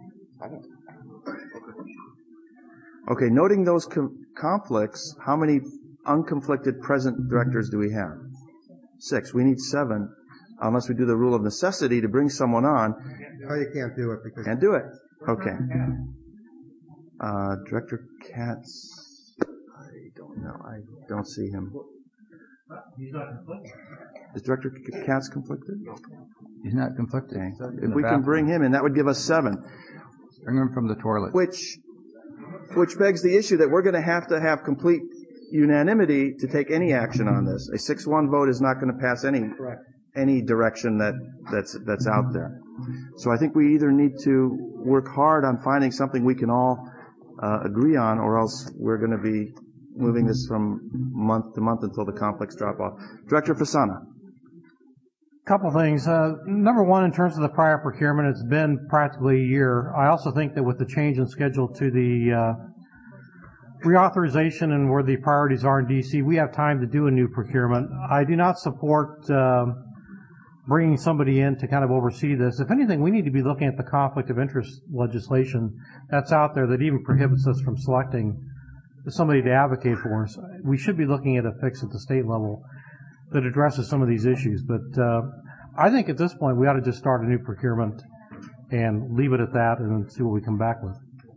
Okay, noting those com- conflicts, how many unconflicted present directors do we have? Six. We need seven, unless we do the rule of necessity to bring someone on. Oh, you can't do it because... Can't do it. Okay. Uh, Director Katz, I don't know. I don't see him. He's not conflicted. Is Director Katz conflicted? He's not conflicted. Okay. If we can bring him in, that would give us seven. Bring him from the toilet. Which, which begs the issue that we're going to have to have complete unanimity to take any action on this. A six one vote is not going to pass any Correct. any direction that that's that's out there. So I think we either need to work hard on finding something we can all uh, agree on, or else we're going to be moving this from month to month until the conflicts drop off. Director Fasana. Couple things. Uh, number one, in terms of the prior procurement, it's been practically a year. I also think that with the change in schedule to the uh, reauthorization and where the priorities are in D C, we have time to do a new procurement. I do not support uh, bringing somebody in to kind of oversee this. If anything, we need to be looking at the conflict of interest legislation that's out there that even prohibits us from selecting somebody to advocate for us. We should be looking at a fix at the state level that addresses some of these issues. But uh, I think at this point we ought to just start a new procurement and leave it at that and see what we come back with.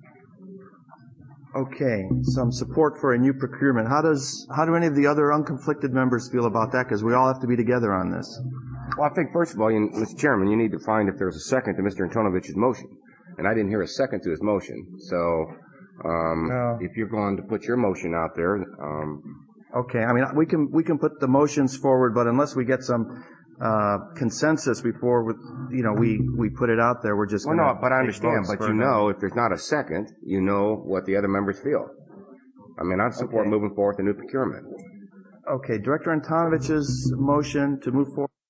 Okay, some support for a new procurement. How does how do any of the other unconflicted members feel about that? Because we all have to be together on this. Well, I think first of all, you, Mister Chairman, you need to find if there's a second to Mister Antonovich's motion, and I didn't hear a second to his motion. So, um, No. if you're going to put your motion out there, um, Okay, I mean, we can we can put the motions forward, but unless we get some uh, consensus before, we, you know, we, we put it out there, we're just well, going to no, but I understand. But you know, if there's not a second, you know what the other members feel. I mean, I'd support Okay. moving forward with the new procurement. Okay, Director Antonovich's motion to move forward